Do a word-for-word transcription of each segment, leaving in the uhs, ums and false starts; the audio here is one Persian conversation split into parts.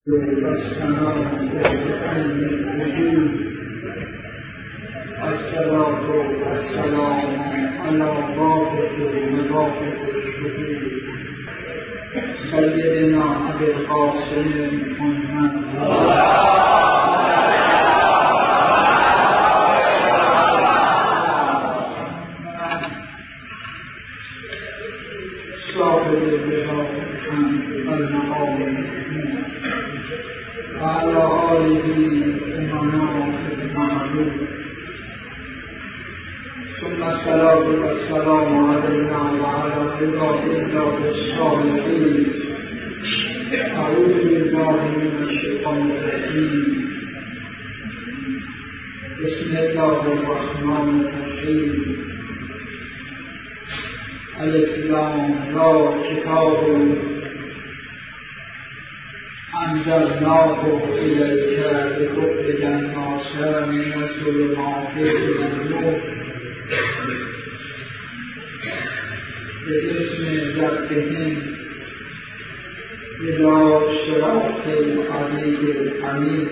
والسلام على الوجود الصلاة والسلام على ضابط ومضافة الشهود سيدنا أبي القاسم محمد صاحب اللقاء المقام وعلى آله أمناء المعبود ثم الصلاة والسلام علينا وعلى عباد الله الصالحين. أعوذ بالله من الشيطان الرجيم. بسم الله الرحمن الرحيم. ألف لام را كتاب أنزلناه إليك لتخرج الناس من الظلمات إلى النور باسم ربهم إلى صراط العزيز الحميد.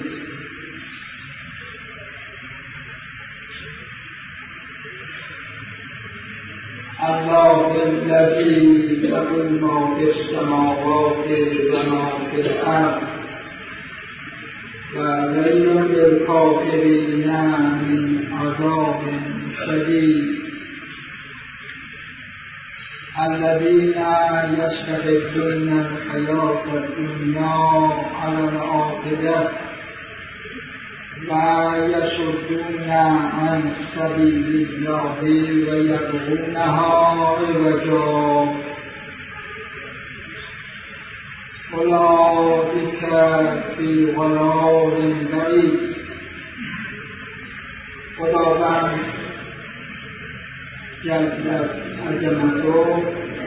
الله الذي له ما في السماوات وما في الأرض وويل للكافرين من عذاب شديد. الذين يستحبون الحياة الدنيا على الآخرة ويصدون عن سبيل الله ويبغونها عوجا أولئك في ضلال بعيد. خداوند جل عظمته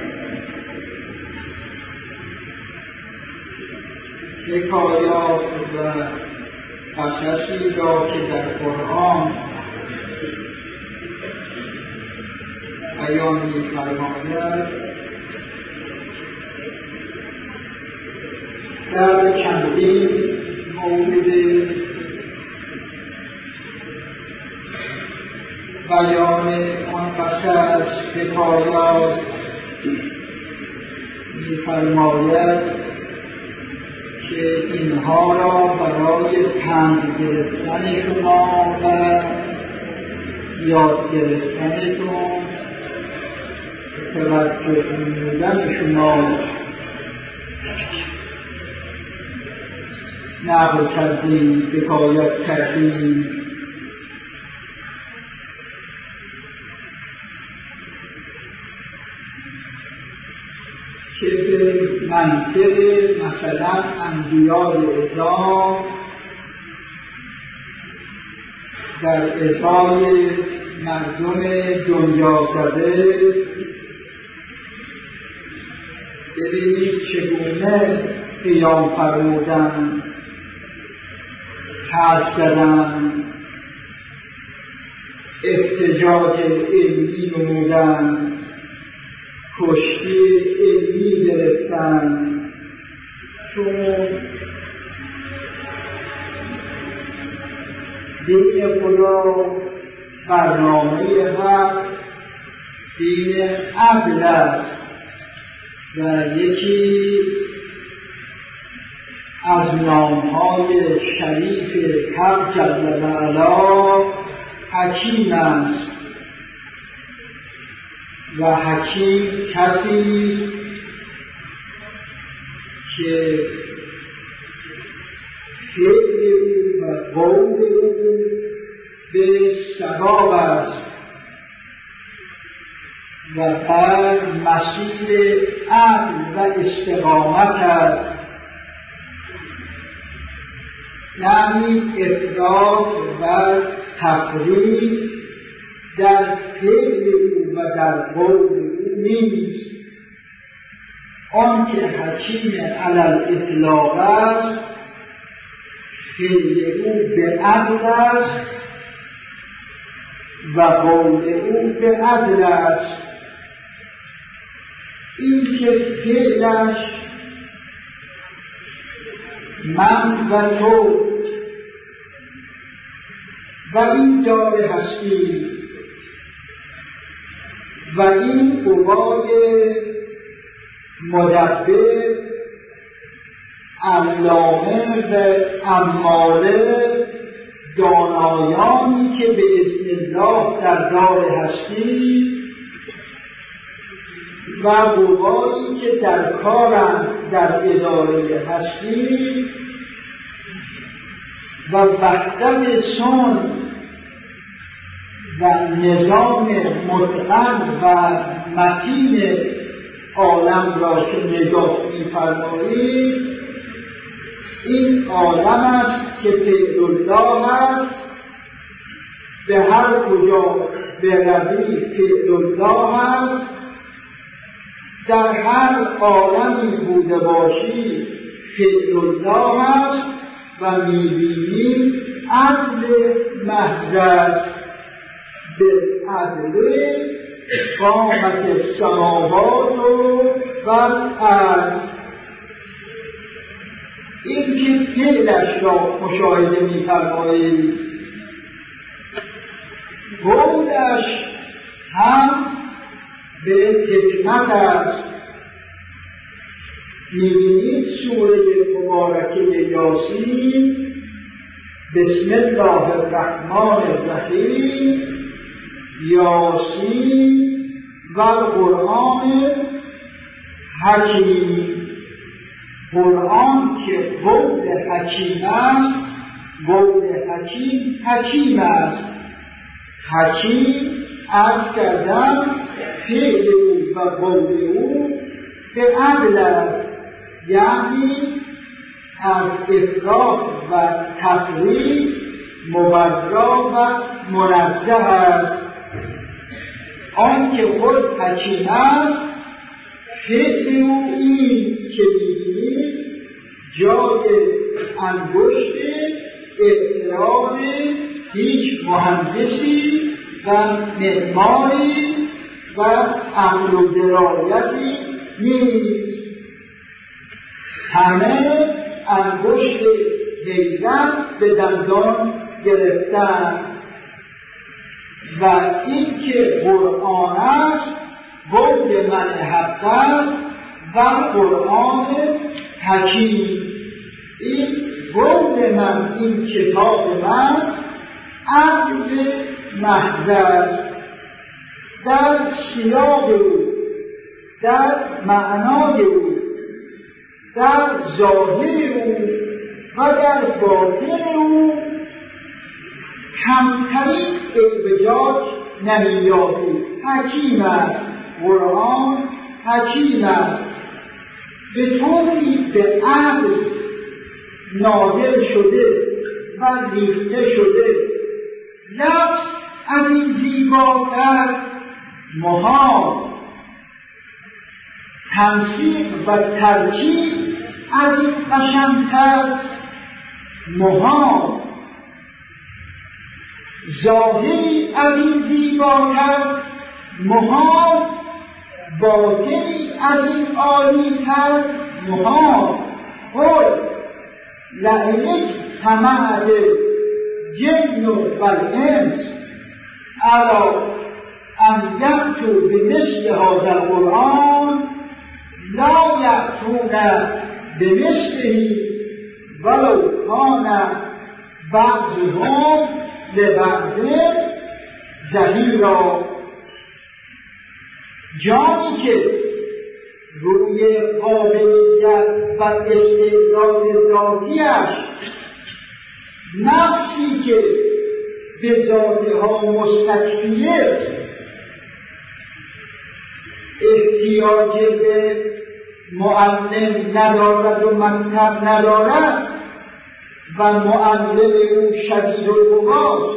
حکایات و قصصی را که در قرآن بیان می‌فرماید در چندین مورد بیان آن قصص حکایات می‌فرماید که اینها را برای پند گرفتن شما و یاد گرفتنتون توجه نمودن شما نقل کردیم، حکایت کردیم. که به منطق مثلا انبیای اعظام در ازای مردم دنیا زده ببینید چگونه قیام فرمودن، حرف زدن، احتجاج علمی نمودن، کشتی علمی گرفتن. چون دین خدا برنامه حق دین عدل است و یکی از نامهای شریف حق جل و علا حکیم است و حکیم کسی که فعل او و قول او به صواب است و بر مسیر عدل و استقامت است، یعنی افراط و تفریط در فعل او و در قول او نیست. آن که حکیم علی الاطلاق است فعل او به عدل است و قول او به عدل است. این که فعلش من و تو و این دار هستی و این قوای مدبر علامه و اماره دانایانی که به اذن الله در دار هستی و قوایی که در کارند در اداره هستی و وحدت صنع و نظام متقن و متین عالم را که نگاه می‌فرمایید، این عالم است که فعل الله است، به هر کجا بروی فعل الله است، در هر عالمی بوده باشی فعل الله است و می‌بینی عدل محض بالعدل قامت السماوات و الارض. این که فعلش را مشاهده می‌فرمایید، قولش هم به حکمت است. می‌بینید سوره مبارکه یاسین، بسم الله الرحمن الرحیم، یاسین و قرآن حکیم. قرآن که قول حکیم است، قول حکیم حکیم است. حکیم از کردن فعل او و قول او به عدل است، یعنی از افراط و تفریط مبرا و منزه است. آن که خود حکیم است، فعل او این که می‌بینید جای انگشت اعتراض هیچ مهندسی و معماری و عقل و درایتی نیست. همه انگشت حیرت به دندان گرفتن و این که قرآن است قول من حق است و قرآن حکیم. این قول من، این کتاب من عدل محض است، در سیاق او، در معنای او، در ظاهر او و در باطن او کمترین اعوجاج نمی‌یابید. حکیم است، قرآن حکیم است، به طوری به عدل نازل شده و ریخته شده. لفظ از این زیباتر محال، تنسیق و ترکیب از این قشنگتر محال، ظاهری از این زیباتر محال، باطنی از این عالی‌تر محال. قل لئن اجتمع الجن والانس علی ان یأتوا بمثل هذا القرآن لا یأتون بمثله ولو کان بعضهم لبعض ظهیرا. جانی که روی قابلیت و استعداد ذاتی‌اش، نفسی که به ذاتها مستکفیه، احتیاج به معلم ندارد و مکتب ندارد و معلم او شدید القوا،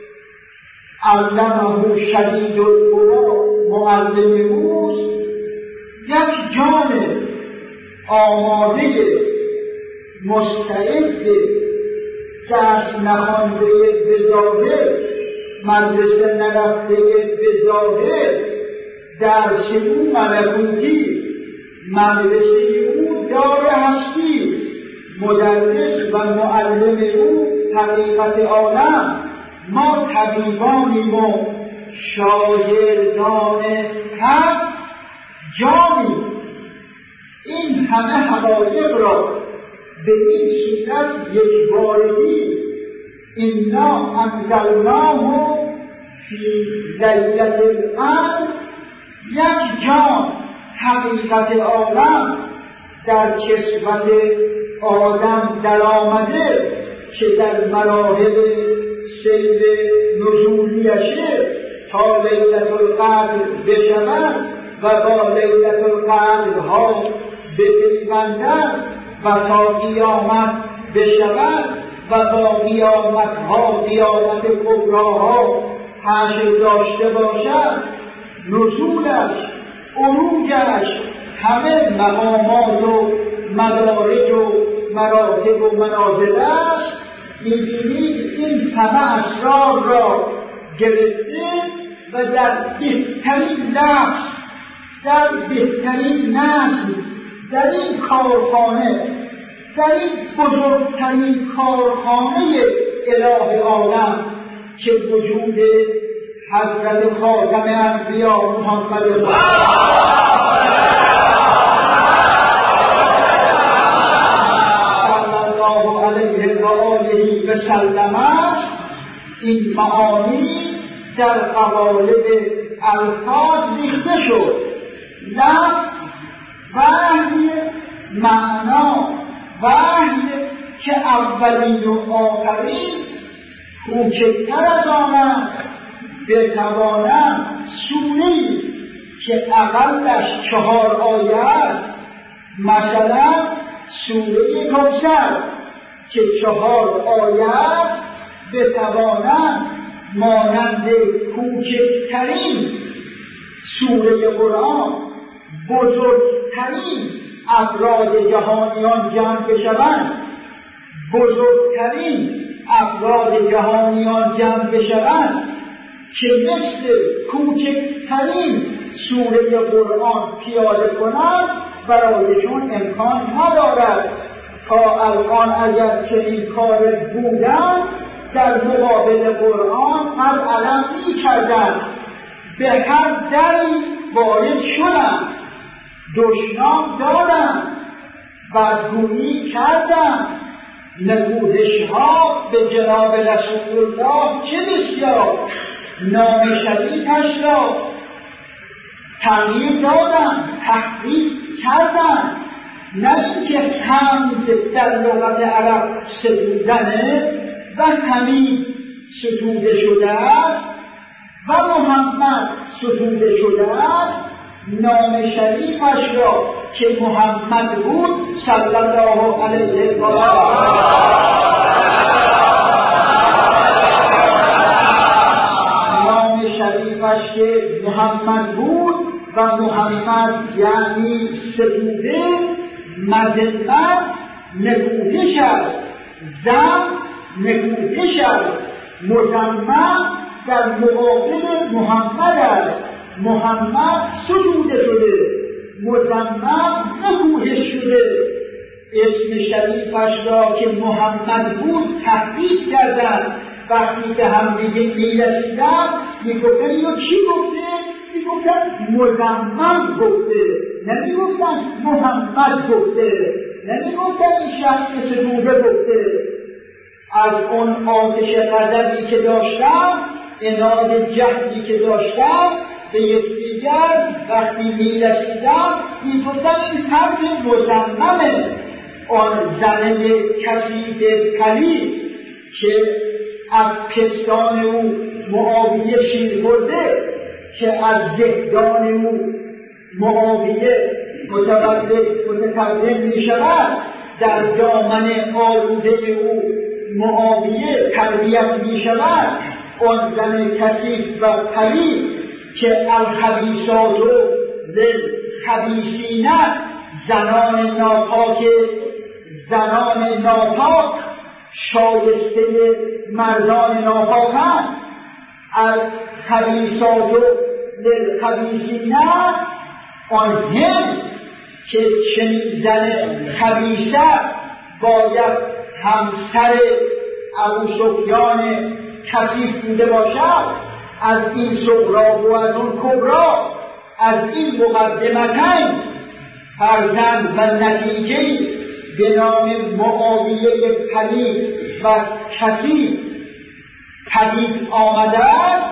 علمه شدید القوا معلم اوست، یک جان آماده مستعد درس نخوانده به ظاهر، مدرسه نرفته به ظاهر، درس او ملکوتی، مدرسه او دار هستی، مدرس و معلم او حقیقت عالم، ما طبیبانیم و شاگردان حق جانیم. این همه حقایق را به این صورت یکبارگی انا انزلناه فی لیلة القدر، یک جان حقیقت عالم در کسوت آدم در آمده که در مراحل سیر نزولیشه تا لیلة القدر بشود و با لیلة القدر ها بپیوندد و تا قیامت بشود و با قیامت ها قیامت کبراها حشر داشته باشد. نزولش، عروجش، همه مقامات و مدارج و مراتب و منازلش می‌بینید این همه اسرار را گرفته و در بهترین لفظ، در بهترین نظم، در این کارخانه، در این بزرگترین کارخانه اله عالم که وجود حضرت خاتم انبیا محمد صلی الله علیه و آله و سلم است، این معانی در قوالب الفاظ ریخته شد. لفظ وحی، معنا وحی که اولین و آخرین کوچکتر از آن است. بتوانم سوره‌ای که اقلش چهار آیه است، مثلا سوره کوثر که چهار آیه است، بتوانم مانند کوچکترین سوره قرآن بزرگترین افراد جهانیان جمع بشوند، بزرگترین افراد جهانیان جمع بشوند که مثل کوچکترین سوره قرآن پیاده کنند، برایشون امکان ندارد. تا الان اگر چنین کار بودند در مقابل قرآن از علم می کردند، به هر دری وارد شدند، دشنام دادند، بدگویی کردند، نگوهش‌ها به جناب رسول الله چه بسیار، نام شریفش را تغییر دادند، تحریف کردند. نه اینکه حمد در لغت عرب ستودنه و حمید ستوده شده است و محمد ستوده شده است، نام شریفش را که محمد بود صلی الله علیه و آله نام شریفش که محمد بود و محمد یعنی ستوده، مذلت نکوهش است، ذم نکوهش است، مذمم در مقابل محمد است. محمد ستوده شده، مذمم نکوهش شده. اسم شریفش را که محمد بود تحریف کردند. وقتی به هم دیگه می‌رسیدند میگفتن اینو کی گفته؟ میگفتن مذمم گفته، نمیگفتن محمد گفته، نمیگفتن این شخص ستوده گفته. از اون آتش غضبی که داشتم، عناد جهلی که داشتم به یکدیگر وقتی می‌رسیدم میگفتن این حرف مذممه. آن زن کثیف پلید که از پستان او معاویه شیر برده، که از زهدان او معاویه متولد متکلم می شود، در دامن آلوده او معاویه تربیت می شود. آن زن کثیف و پلید که الخبیثات للخبیثین، زنان ناپاک زنان ناپاک شایسته مردان ناپاکند. از خبیثات للخبیثین، آن هم که چنین زن خبیثه باید همسر ابوسفیان کثیف بوده باشد، از این صغرا و از اون کبرا، از این مقدمتین فرزند و نتیجه به نام معاویه پلید و کثیف پدید آمده است.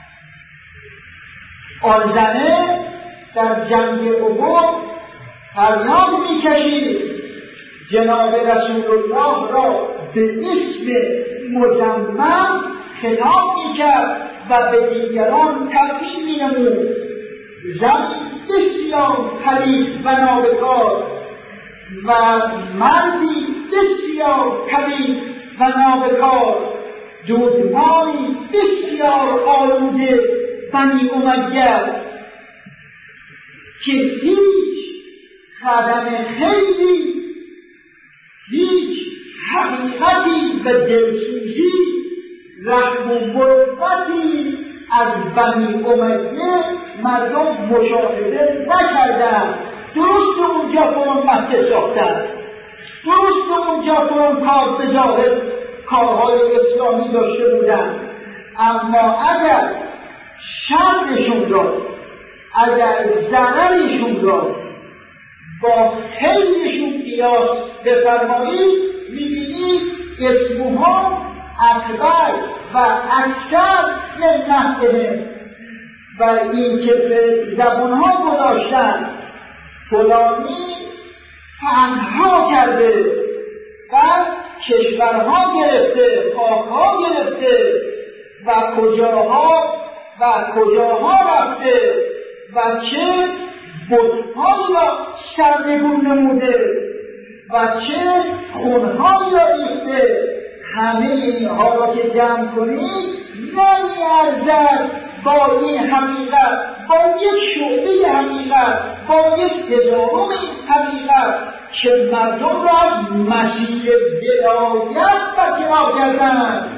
آن زنه در جنگ احد فریاد می‌کشید، جناب رسول الله را به اسم مذمم خطاب می‌کرد و به دیگران تلقین می‌نمود. زن بسیار پلید و نابکار و مردی بسیار پلید و نابکار، دودمانی بسیار آلوده بنی امیه که هیچ خدم خیلی، هیچ حقیقتی و دلسوزی، رحم و مروتی از بنی امیه مردم مشاهده نکردند. درست اونجا برون مسجد ساختند، درست اونجا برون کار به ظاهر کارهای اسلامی داشته بودند، اما اگر شرشون را، اگر ضررشون را با خیرشون قیاس بفرمایید، می‌بینید اسمها اکبر و اکثر من نفعه و این که به زبانها گذاشتن فلانی فنها کرده و کشورها گرفته، خاکها گرفته و کجاها و کجاها رفته و چه بت‌هایی را سرنگون نموده و چه خونهایی را ریخته. همه اینها را که جمع کنید نمی‌ارزد با این حقیقت، با یک شعبه حقیقت، با یک هزارم حقیقت که مردم را از مسیر ولایت برکنار کردند.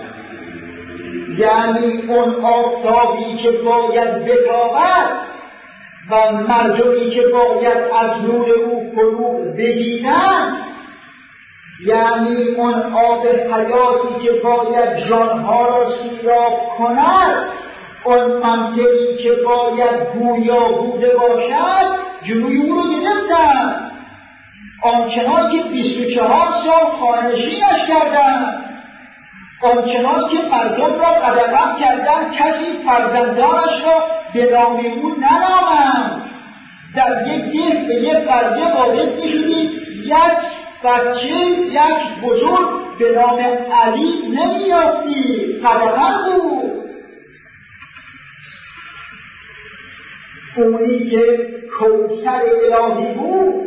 یعنی اون آفتابی که باید بتابد و مردمی که باید از نور او فروغ بگیرند، یعنی اون آب حیاتی که باید جانها را سیراب کند، اون منطقی که باید گویا بوده باشد، جلوی او رو گرفتند. آنچنان که بیست و چهار سال خانه‌نشینش کردند، آنچنان که مردم را قدغن کردند، کسی فرزندانش را به نام او ننامند. در یک ده به یک قریه وارد می‌شدید، یک بچه، یک بزرگ به نام علی نمی‌یافتید، قدغن بود. اونی که کوثر الهی بود،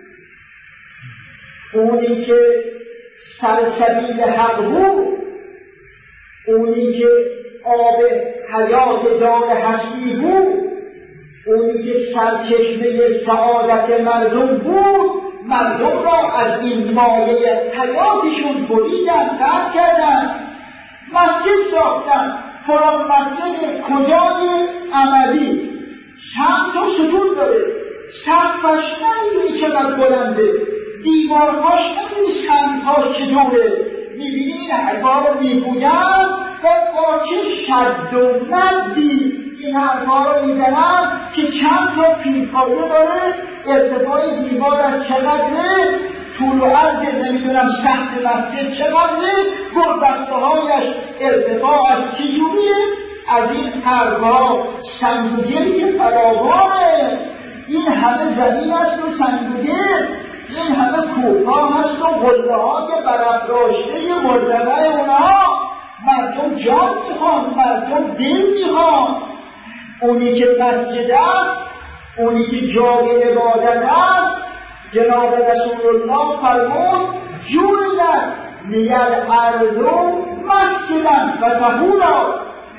اونی که سلسبیل حق بود، اونی که آب حیات دار هستی بود، اونی که سرچشمه سعادت مردم بود، مردم را از این مایه حیاتشون بریدن، قطع کردن، مسجد ساختن. فلان مسجد کجای عملی چند تا ستون داره، سقفش نمیدونی چقدر بلنده، دیوارهاش نمیدونی سنگهاش چطوره. میبینی این حرفا رو میگوید و با چه شد و مدی این حرفا رو میزنن که چند تا پیرپایه داره، ارتفاع دیوار از چقدره، طول و عرض نمیدونم سقف مسجد چقدره، گلبسته هایش ارتفاع از چجوریه. از این حرفا سنگوگری که فراوانه، این همه زمین است و سنگوگر، این همه کوه‌ها هست و قله های برافراشته مرتفع اونها. مردم جان میخوان، مردم دل میخوان. اونی که مسجد است، اونی که جای عبادت است، جناب رسول الله فرمود جوعلت لیل ارض مسجدا و طهورا.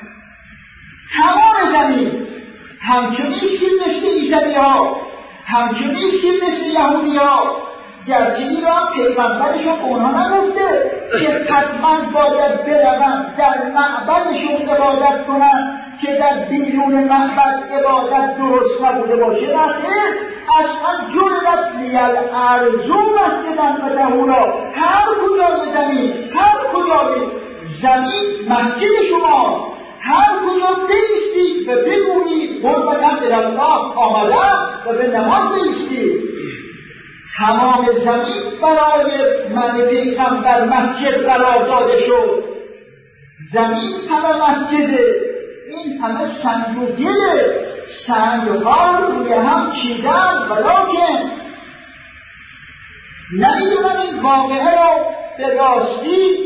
تمام زمین همچنین که مثل ایزدی‌ها، همچنین که مثل یهودی‌ها، گرچه ایران پیغمبرشون اونها نگفته که حتما باید بروند در معبدشون عبادت کنند که در بیرون معبد عبادت درست نبوده باشه نخیر، اصلا جرمت لیل ارزو مسجدن و طهورا، هر کجای زمین هر کجای زمین مسجد شما، هر کجا بیستید و بگویید قربتن الله آمدم و به نماز بیستید. تمام زمین برای من پیغمبر مسجد قرار داده شد. زمین همه مسجده، این همه سنگ و گله، سنگ ها روی هم چیدن، ولیکن نمیدونم این واقعه رو به راستی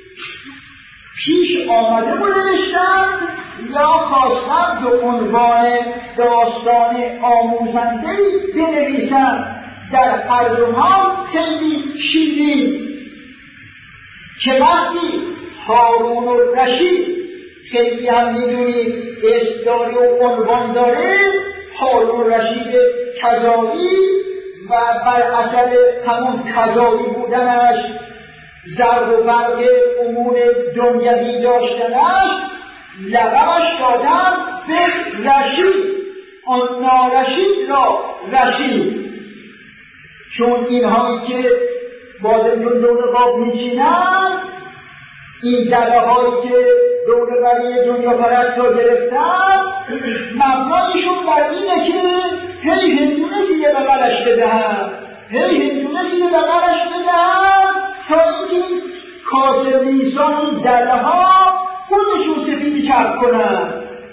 پیش آمده و نوشتن یا خواستن به عنوان داستان آموزنده‌ای بنویسن. در هر دو حال خیلی شیرین که وقتی هارون الرشید خیلی هم میدونید اسم داره و عنوان داره، هارون الرشید کذایی و بر اثر همون کذایی بودنش ضرب و برق امور دنیوی داشتنش لقبش دادن به رشید، آن نارشید را رشید. چون اینهایی که بادمجون دور قاب میچینن، این دله هایی که دور بری دنیا پرست را گرفتن، مبنایشون بر اینه که هی هندونه دیگه بغلش بدهن، هی هندونه دیگه بغلش بدهن تا اینکه کاسه نیسان این دله ها خودشون سفیدی چرب کنن.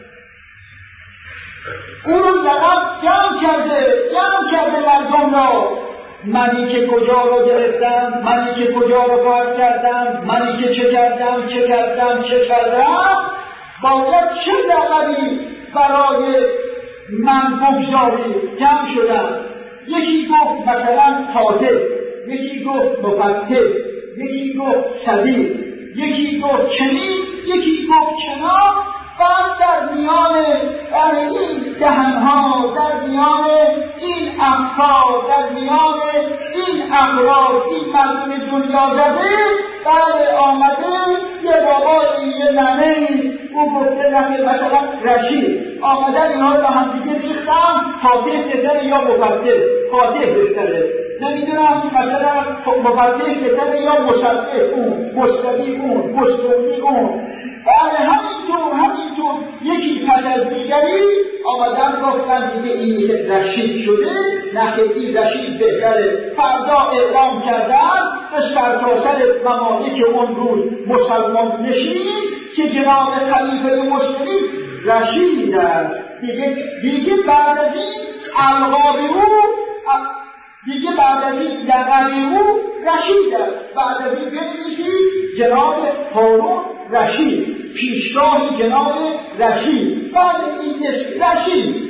اون رو لقب جمع کرده جمع کرده مردم را. منی که کجا رو گرفتم، منی که کجا رو کار کردم، منی که چه کردم چه کردم چه کردم، باید چه لقبی برای من بگذاری. جمع شدم. یکی گفت مثلا قاتل، یکی گفت مفتح، یکی گفت صدیق، یکی گفت چنین، یکی گفت چنان. بعد در میان در این دهنها، در میان این افکار، در میان این اغراض، این مردم دنیا زده، بعد آمده یه بابایی یه ننهی او گفته نمه مثلا رشید، آمدن اینها با هم دیگه ریختن فاتح بهتره یا مفتح. فاتح بهتره، نمیدونم مثلا مفتح بهتره یا مصدق اون، مستقیم اون، مستقیم اون. بعد همینطور همینطور یکی پس از دیگری آمدن گفتن دیگه این رشید شده، نخیلی رشید بهتره. فردا اعلام کردن به سرتاسر ممالک اون روز مسلمان نشین که جناب خلیفه مسلمی رشید است. دیگه دیگه بعد از این القاب او دیگه بعد از این لقب او رشید است. بعد از این بنویسید جناب هارون رشید، پیشگاهی جناب رشید، بعد این اسم رشید.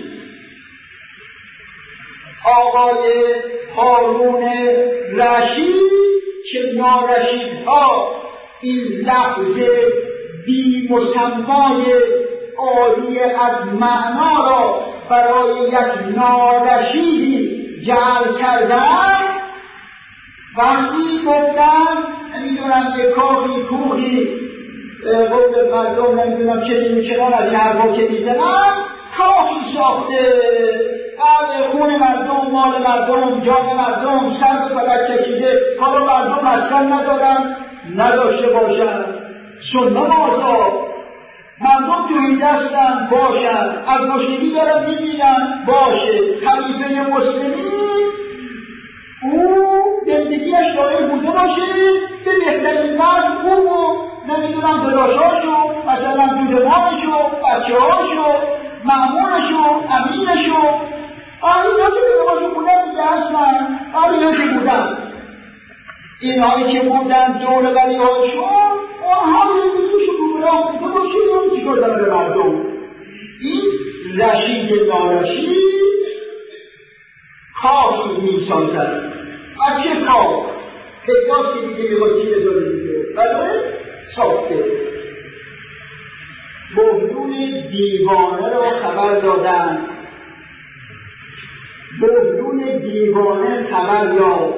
آقای هارون رشید که نارشیدها این لفظ بی مسمای عالی از معنا را برای یک نارشیدی جعل کردن، وقتی گفتن نمیدونم که کاخی کوخی قول مردم نمیدونم چه نیمچنان از یه حرفا که میزنن کاخی ساخته، بعد خون مردم، مال مردم، جان مردم سر به فلک کشیده، حالا مردم اصلا ندارن نداشته باشن. سنت آزاد مردم توی دستن باشن، از مشکلی دارن میبینن باشه. خلیفه مسلمی او زندگیش داره بوده باشه به بهترین مرد او و نمیدونم داداشاشو، مثلا دودمانشو، بچه‌هاشو، مأمونشو، امینشو، آینا که داداشو بودن دیگه هستن، آینا که بودن اینهایی که بودن دور ولی هاشون اونها زندگیشو بودن بوده باشه اون چیکار داره به مردم. این رشید نارشید کافی میسازد. از چه کاف؟ پیداست که دیگه میگه چی بذاره دیگه بله؟ ساخته. بهلول دیوانه را خبر دادن، بهلول دیوانه خبر یافت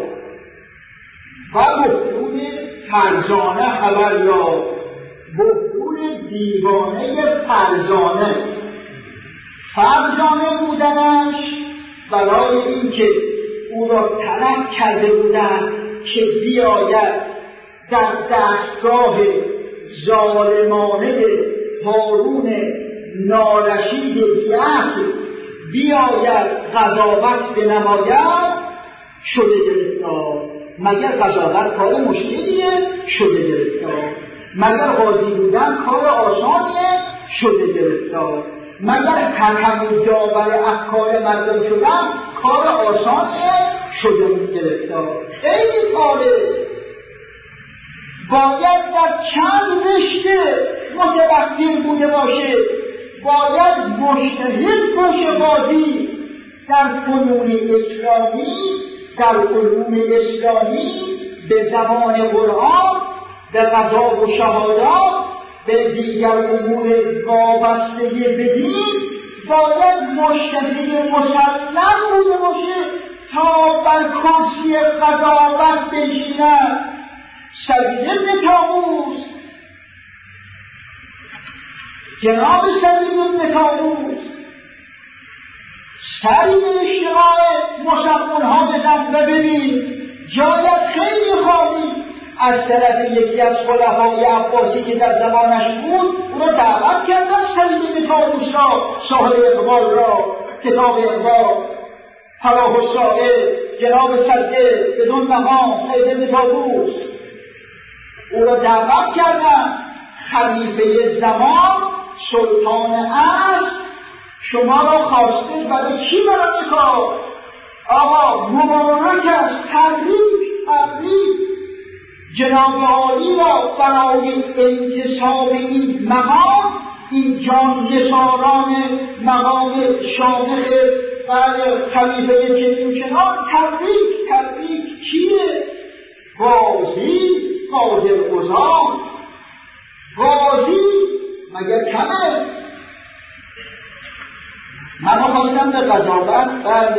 و بهلول فرزانه خبر یافت. بهلول دیوانه فرزانه. فرزانه بودنش برای اینکه او را طلب کرده بودند که بیاید در دستگاه ظالمانه هارون نارشید بیعقل بیاید قضاوت بنماید، شده گرفتار. مگر قضاوت کار مشکلیه؟ شده گرفتار. مگر قاضی بودن کار آسانیه؟ شده گرفتار. مگر حکم و داور افکار مردم شدن کار آسانیه؟ شده گرفتار. خیلی کاره. باید در چند رشته متوفر بوده باشه. باید مجتهد باشه قاضی در فنون اسلامی، در علوم اسلامی، به زبان قرآن، به قضا و شهادات، به دیگر امور وابسته به دین، باید مجتهد مسلم بوده باشه تا بر کرسی قضاوت بنشیند. سعید بن طاووس، جناب سعید بن طاووس سری به اشتغال مسلمان‌ها بزن و ببین جایت خیلی خواهی از طرف یکی از خلفای عباسی که در زمانش بود او را دعوت کردن. سعید بن طاووس را، صاحب اقبال را، کتاب اقبال، فلاح السائل، جناب صدر بدون مقام سعید بن طاووس او را دعوت کردن. خلیفه زمان سلطان عصر شما را خواسته برای چی برای کار؟ آقا مبارک است، تبریک تبریک جناب عالی را برای انتصاب این مقام، این جان‌نثاران مقام شامخ بر خلیفه چنین چنان تبریک تبریک. کیه؟ قاضی، قاضی قضات. قاضی مگر کمه؟ من خواستم به قضاوت بعد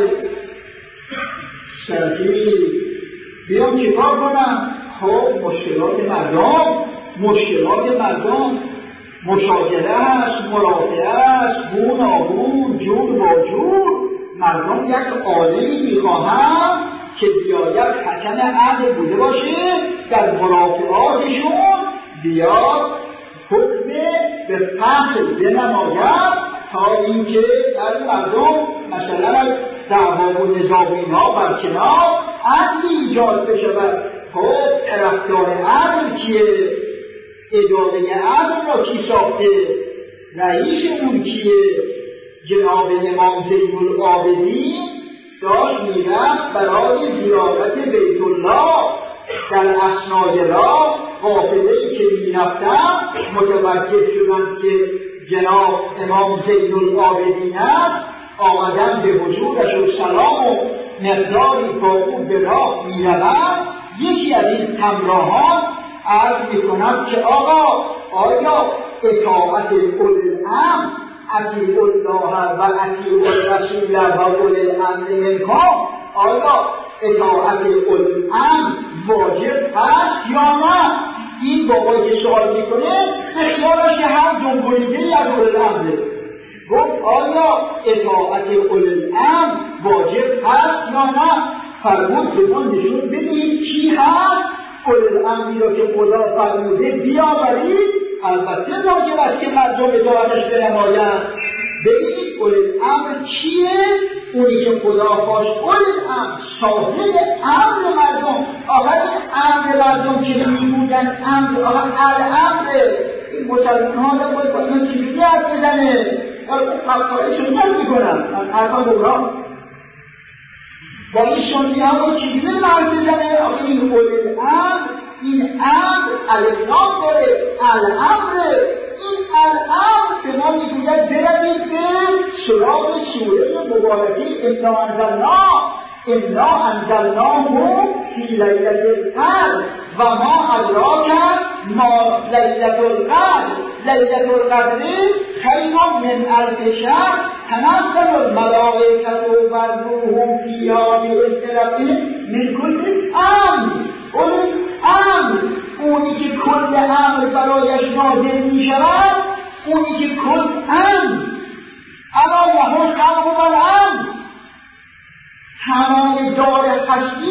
سرگی بیام چیکار کنم؟ خب مشکلات مردم، مشکلات مردم مشاجره است، مرافعه است، بون آبون، جور با جور. مردم یک عالمی میخواهند که بیاید حکم عدل بوده باشه، در مرافعاتشون بیاد حکم به فصل بنماید تا اینکه در مردم مثلا دعوا و نظامی‌ها برکنار عدلی ایجاد بشود. خب طرفدار عدل کیه؟ اداره عدل را کی ساخته؟ رئیس اون کیه؟ جناب امام زین العابدین داشت میرفت برای زیارت بیت الله. در اثنای راه قافله‌ای که میرفتن متوجه شدند که جناب امام زین العابدین است، آمدن به حضورش و سلام و مقداری با او به راه میروند. یکی از این همراهان عرض میکند که آقا آیا اطاعت اولی الامر اطیعوا الله و اطیعوا الرسول و اولی الامر منکم، آیا اطاعت اولی الامر واجب هست یا نه؟ این بابایی که سوال میکنه به خیالش که هر جمهوریگری از اولی الامره. گفت آیا اطاعت اولی الامر واجب هست یا نه؟ فرمود به ما نشون بدید کی هست اولی الامری را که خدا فرموده بیاورید. البته واجب است که مردم اطاعتش بنمایند. ببینید اولی الامر چیه؟ اونی که خدا خواست اولی الامر صاحب امر مردم. آخر امر مردم که میبودن امر آخر الامر این مسلمان ها باید باید من چیزی حرف بزنه افکاری شدیت میکنم من حرفا دورا با این شنی ها باید چیزی حرف بزنه. آخر این اولی الامر، این امر الاسلام داره، الامر. این الامر به ما میگوید بروید به سراغ سوره مبارکه انا انزلناه انا انزلناه فی لیلة القدر و ما ادراک ما لیلة القدر لیلة القدر خیر من الف شهر تنزل الملائکة والروح فیها بإذن ربهم من کل امر. اون امر اونی که کل امر برایش نازل می شود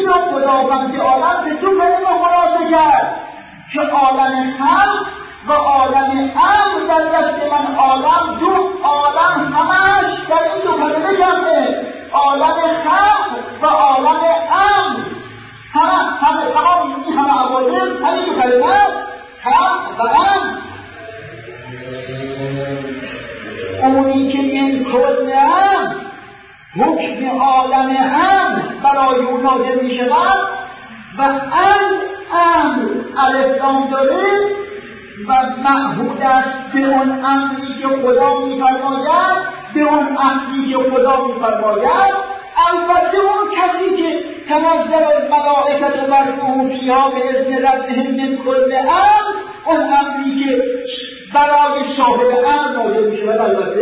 رو خداوند عالم به دو کلمه خلاصه کرد که عالم خلق و عالم امر در دست من. عالم دو عالم همش در این دو کلمه جمعه، عالم خلق و عالم امر. همه همه تمام این همه عوالم همین دو کلمه خلق و امر. اونی که این کل امر حکم عالم امر برای اون نازل می شود و امر امر الف لام داره و معهود است به اون امری که خدا می فرماید، به اون امری که خدا می فرماید. البته اون کسی که تنزل الملائکة و الروح فیها باذن ربهم من کل امر، اون امری که برای صاحب امر نازل می شود، البته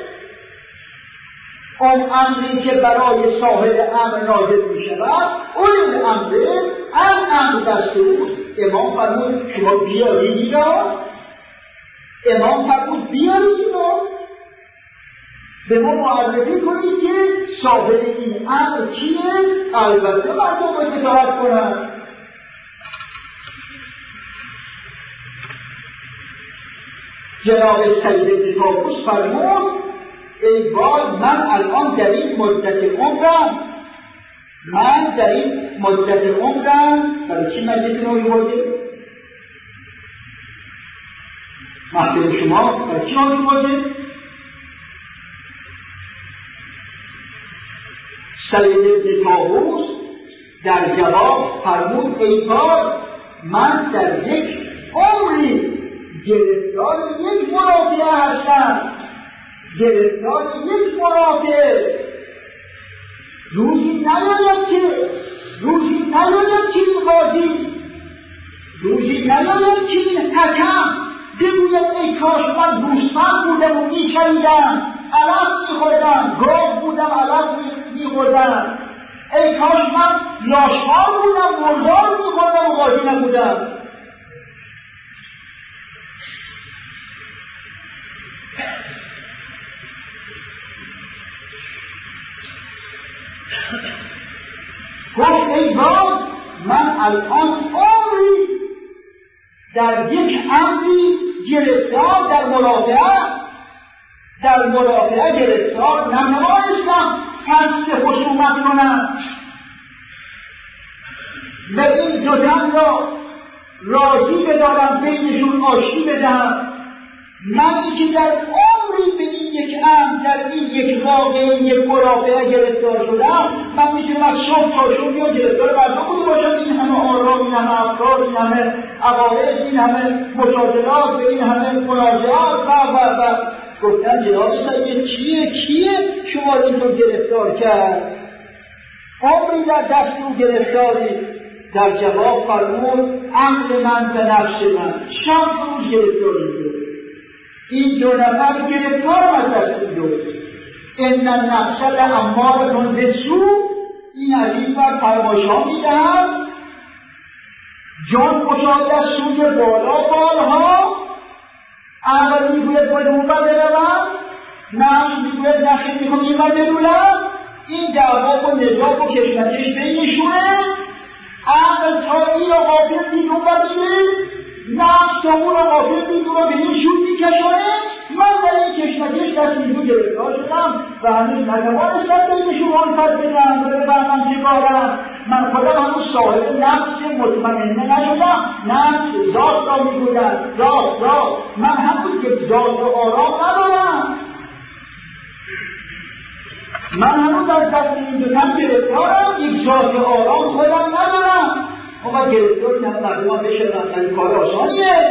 اون امری که برای صاحب امر نازل می شود، اون امره از امر دست اوست. امام فرمود شما بیارید اینا، امام فرمود بیارید اینا، به ما معرفی کنید که صاحب این امر کیه. البته مردم باید اطاعت کنند. جناب سید طاووس فرمود ای وای من الان در این مدت عمرم من در این مدت عمرم برای چی مجلس نوعی بوده؟ محفل شما برای چی نوعی بوده؟ سید طاووس در جواب فرمود ای وای من در یک عمری گرفتار یک مرافعه هستم، گرفتار یک مرافعه. روزی نیاید که روزی نیاید که این قاضی، روزی نیاید که این حکم بگوید ای کاش من گوسفند بودم و میچریدم، علف میخوردم، گاو بودم علف میخوردم، ای کاش من لاشخوار بودم، مردار میخوردم و قاضی نبودم. گفت ای باز من الان عمری در یک امری گرفتار، در مرافعه در مرافعه گرفتار نتوانستم فصل خصومت کنم و این دو تن را راضی بدارم، بینشون آشتی بدهم. من که در عمری به این یک امر، در این یک واقعه، یک مرافعه گرفتار شدم، من میتونم از صبح تا شب یا گرفتار مردم بوده باشم. این همه آرام، این همه افکار، این همه عقاید، این همه مجادلات، این همه منازعات و و و گفتن جناب سید چیه کیه شما این رو گرفتار کرد؟ عمری در دست او گرفتاری. در جواب فرمود عقل من و نفس من شب روز گرفتاری بود. این دو نفر گرفتار از دست دو. ان النفس لاماره بالسوء، این از این بر فرمایش‌ها می‌دهد جان گشاده از سوی بالا بالها. عقل میگوید باید اون بر بروم، نفس میگوید نخیر میخوام این بر برولم. این دعوا و نزاع و کشمکش بینشونه. عقل تا این را غافل دید اون بر میره، نفس تا اون را غافل دید اون را به این شون میکشانه. من در این کشمکش دست اینجور گرفتار شدم و هنوز نتوانستم بینشون آنفت بدم و بفهمم چه کارم. من خودم هنوز صاحب نفس مطمئنه نشدم. نفس ذات را میگوید، ذات ذات من هنوز یک ذات آرام ندارم. من هنوز از دست این دو تن گرفتارم، یک ذات آرام خودم ندارم. اما گرفتار این همه مردم ها بشنم، این کار آسانیه.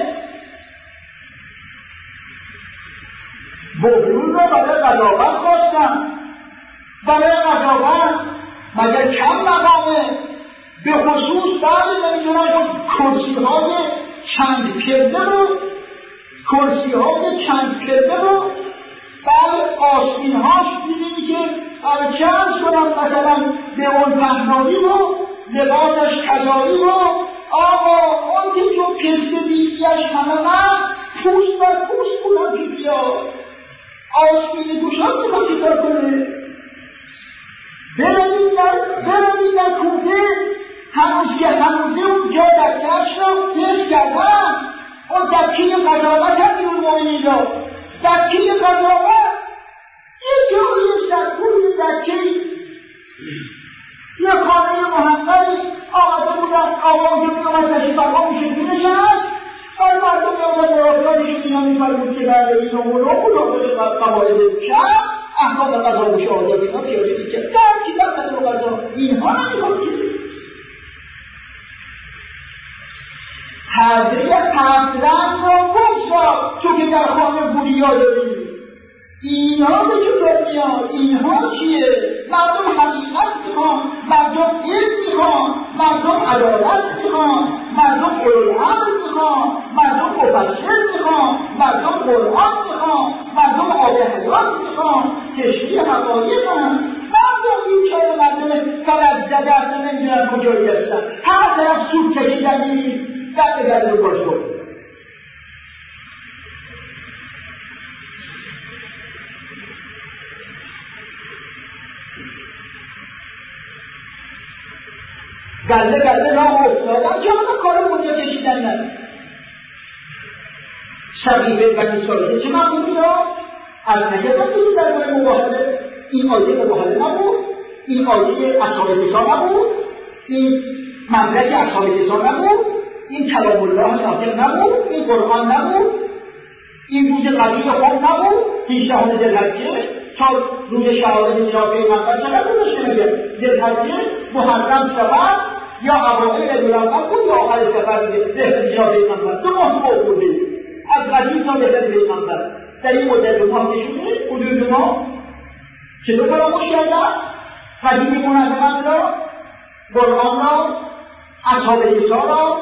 بحرون رو برای قضاوت خواستم. برای قضاوت مگر کم مقامه؟ به خصوص بعد نمیدونم کرسی های چند پرده رو کرسی های چند پرده رو بعد آستین هاش میدونی که چند کنم مثلا به اون پهناوی رو لباسش کذایی رو آقا اون که چون پرده بیدیش همه من پوست بر پوست بودم که بیا آستینی دوشان میخواد چی کار کنه؟ برمید در برمید در کوفه هنوز که هنوزه اون جا دکهش رو تست کردن، اون دکه قضاوت هم بیرون مومنین رو دکه قضاوت یه جایی سرکوی دکه یه خانه محققی آمده بودن آقایی که میامد تشریف فرما میشه بینش هست ولی مردم میامد مرافعاتشون اینا میفرمود که در این امور و مراقب قواعد شهر احکام قضا و شهادت اینا پیاده میشه در چی دستن رو قضا اینها نمیخواد که پرده هفت رنگ را بگذار تو که در خانه بوریا داری اینها به چطور میاد؟ اینها چیه؟ مردم حقیقت میخوان، مردم علم میخوان، مردم عدالت میخوان، مردم اولوامر میخوان، مردم مفسر میخوان، مردم قرآن میخوان، مردم آب حیات میخوان، تشریح حقایق هم مردم این چای مردم فقط زده اصلا نمیدونن کجایی هستن هر طرف سوپ کشیدن میریم در بگرد رو باش بود گله گله راه افتادن که همه کار اونجا کشیدن ندن شقیقه و نسایه چه مفهومی را؟ از نکردن که در مورد مباهله این آیه مباهله نبود این آیه اصحاب کسا نبود این مملک اصحاب کسا نبود این کلام الله ناطق نبود این قرآن نبود این روز قدیر خوب نبود هیچدهم ذوالحجه تا روز شهادت جناب پیغمبر چقدر روزش نمیگه ذوالحجه محرم سفر یا اوائل رجب بود یا آخر سفر ذهن جناب پیغمبر دو ماه خوب بوده از قدیم تا ذهن پیغمبر در این مدت دو ماه نشونه حدود ما چطور فراموش کردن قدیم منظمت را قرآن را اصحاب کسا را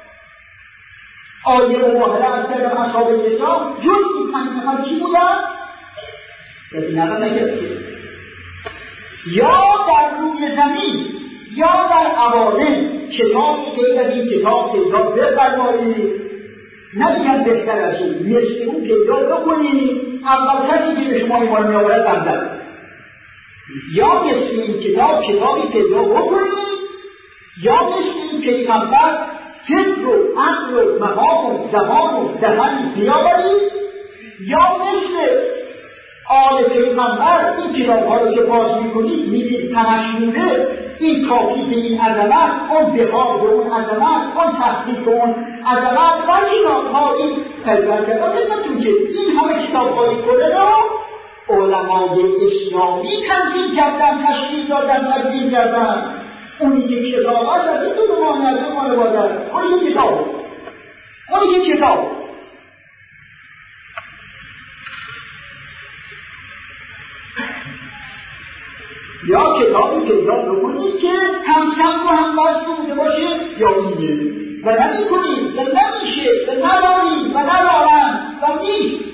آیه مباهله از کردن اصحاب کسا جز این پنج نفر چی بودن؟ کسی نظر نگرفت یا در روی زمین یا در عوالم کتابی غیر از این کتاب پیدا بفرمایید نمیگن بهتر از اون مثل اون پیدا بکنید اول کسی که به شما ایمان میآورد بنده یا مثل این کتاب کتابی پیدا بکنید یا مثل این پیغمبر فکر و عقل و مقام و زبان و دهن بیاورید یا مثل آل پیغمبر این کتاب‌ها رو که باز می‌کنید می‌بینید تمشموله این کافی به این عظمت اون بخار به اون عظمت اون تحقیق به اون عظمت و کتاب‌ها این پیدا کردن نمی‌تون که این همه کتاب‌های کله را علمای اسلامی تنظیم کردن تشکیل دادن تنظیم کردن اونی که کتاب هست از این دو مانه از این مانه بادن اونی که کتاب اونی که کتاب یا کتابی پیدا بکنید که هم سمت و هم بست بوده باشه یا اینه و نمی کنید و نمیشه و ندارید و ندارن و نیست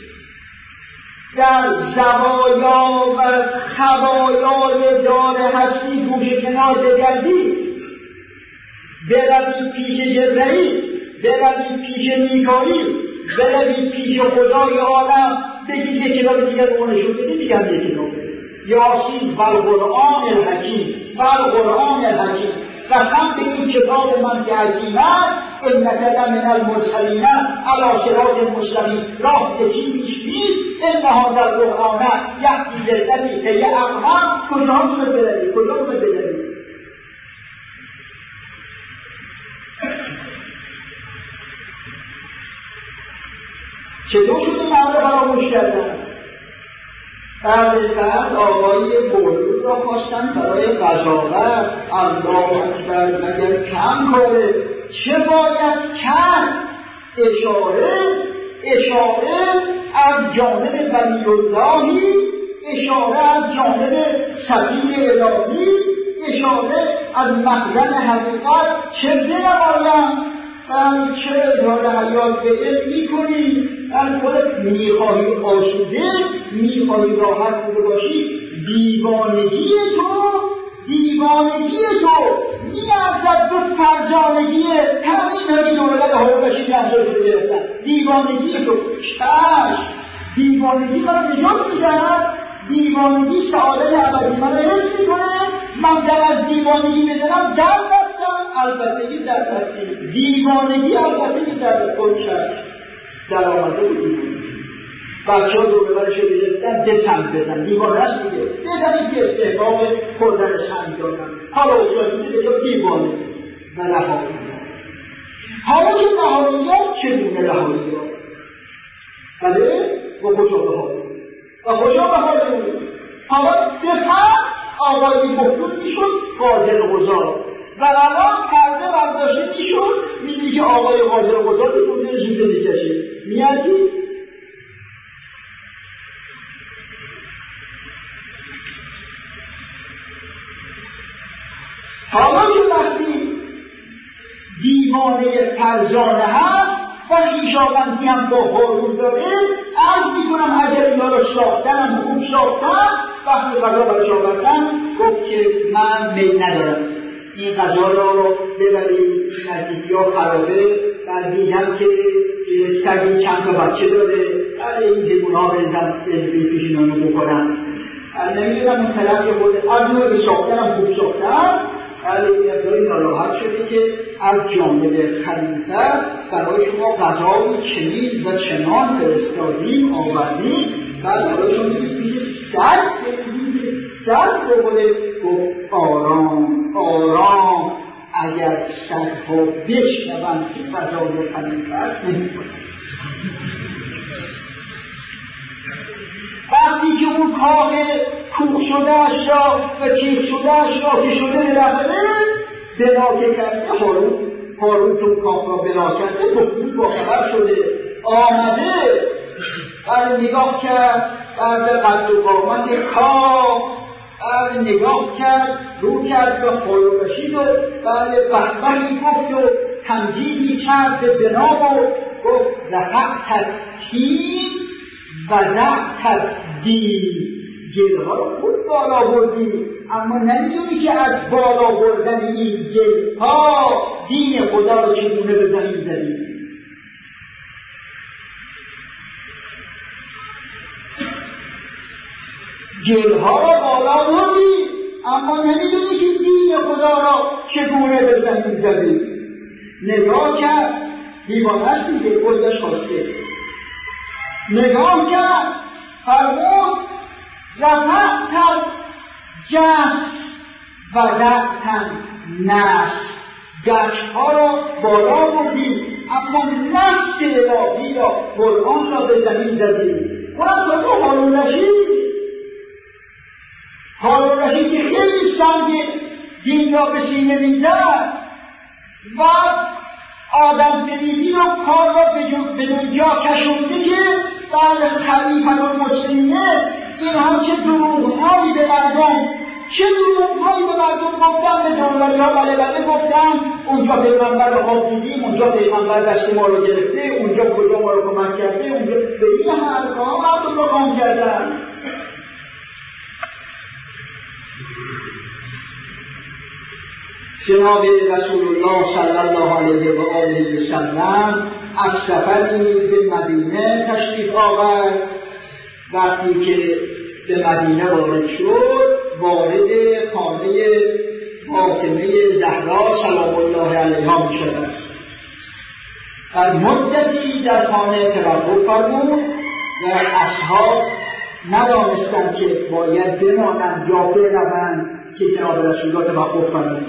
در زوایا و خبایای دار هستی گوش کنار بگردید بروید پیش جبرئیل بروید پیش میکائیل بروید پیش خدای عالم بگید یک کتاب دیگر به اون نشون بدید دیگر یک کتاب یاسین و القرآن الحکیم و القرآن الحکیم قسم به این کتاب من که عظیم است انک لمن المرسلین علی صراط مستقیم راه به چی پیش نیست ان هذا القرآن یهدی للتی هی اقوم کجا رو ببرید کجا رو ببرید چطور شده مورد فراموش کردن بعد بعد آقای مولود را خواستن برای قضاوت الله اکبر مگر کم کاره چه باید کرد اشاره اشاره از جانب ولی اللهی اشاره از جانب سفیر الهی اشاره از مخزن حقیقت چه بنمایم و چه اظهار حیات به علم میکنی در خودت میخواهی آسوده میخواهی راحت بوده باشی دیوانگی تو دیوانگی تو میارزد به فرجانگی همین همین دولت هارونشی نهزار شده گرفتن دیوانگی تو چشم دیوانگی من نجات میدهد دیوانگی سعادت ابدی من حس میکنه من در از دیوانگی بزنم در بستم البته که در تصدیق دیوانگی البته که در خودشش در آمده بود دیوانگی. بچه ها دور برش رو بیرستن دسم بزن دیوانه هست دیگه بزنی که استحقاق خوردنش انجامن حالا اصلاحی که بجا دیوانه و رهایی حالا که رهایی ها چگونه رهایی ها بله و کجا به حال و کجا به حال حالا دفعه آقایی مفتون میشد قاضر غزار و الان پرده برداشته میشد میدونی که آقای قاضر غزار به خونده جیزه میکشه میادی حالا که وقتی دیوانه فرزانه هست و خویشاوندی هم با هارون داره عرض میکنم اگر اینا رو شاختن خوب شاختن وقتی غذا برش آوردن گفت که من میل ندارم این غذا رو ببرید نزدیکی ها خرابه و دیدم که سگی چند تا بچه داره برای این حیوان ها بریزم پیش اینا رو بکنم نمیدونم اون طرف که خود از اون رو به شاختن هم خوب شاختن برای ابدای ناراحت شده که از جانب خلیفه برای شما غذای چنین و چنان فرستادیم آوردیم و برای شما میگه سگ بگیدیم سگ بگوله گفت آرام آرام اگر سگ ها بشنوند که غذای خلیفه نمی‌خورند. وقتی که اون کاخ کوخ شدهش را و کیف شدهش را که شده نرفته بنا که کرده هارون هارون تو کاخ را بنا کرده بخود با خبر شده آمده بعد نگاه کرد بعد قد و قامت کاخ بعد نگاه کرد رو کرد و هارون رشید و بعد بحبهی گفت و تمجیدی کرد به جناب و گفت رفعت تیم و ضعت دین گلها رو خود بالا بردی اما نمیدونی که از بالا بردن این گلها دین خدا رو چگونه به زمین زدی. گلها رو بالا بردی اما نمیدونی که دین خدا رو چگونه به زمین زدی. نگاه کرد دیوانش دیگه خودش خواسته نگاه کرد فرمود رفعت جهد و ضعت نفس گشتها را بالا بردی اما نفس الهی را قرآن را به زمین زدی. اونم تو تو هارون رشید هارون رشید که خیلی سنگ دین را به سینه میزد و آدم سلیدی رو کار را به دنیا کشونده که بله خلیفه المسلمین این هم چه دروغهایی به مردم چه دروغهایی به مردم گفتن به دنبالی ها بله بله گفتن اونجا پیغمبر رو خواب دیدیم اونجا پیغمبر دست ما رو گرفته اونجا کجا ما رو کمک کرده اونجا به این حرفها مردم رو کام کردن. جناب رسول الله صلی الله علیه و آله و سلم از سفری به مدینه تشریف آورد. وقتی که به مدینه وارد شد وارد خانه فاطمه زهرا سلام الله علیها می شود. از مدتی در خانه توقف فرمود و اصحاب ندانستند که باید بمانند یا بروند که جناب رسول الله توقف فرمود.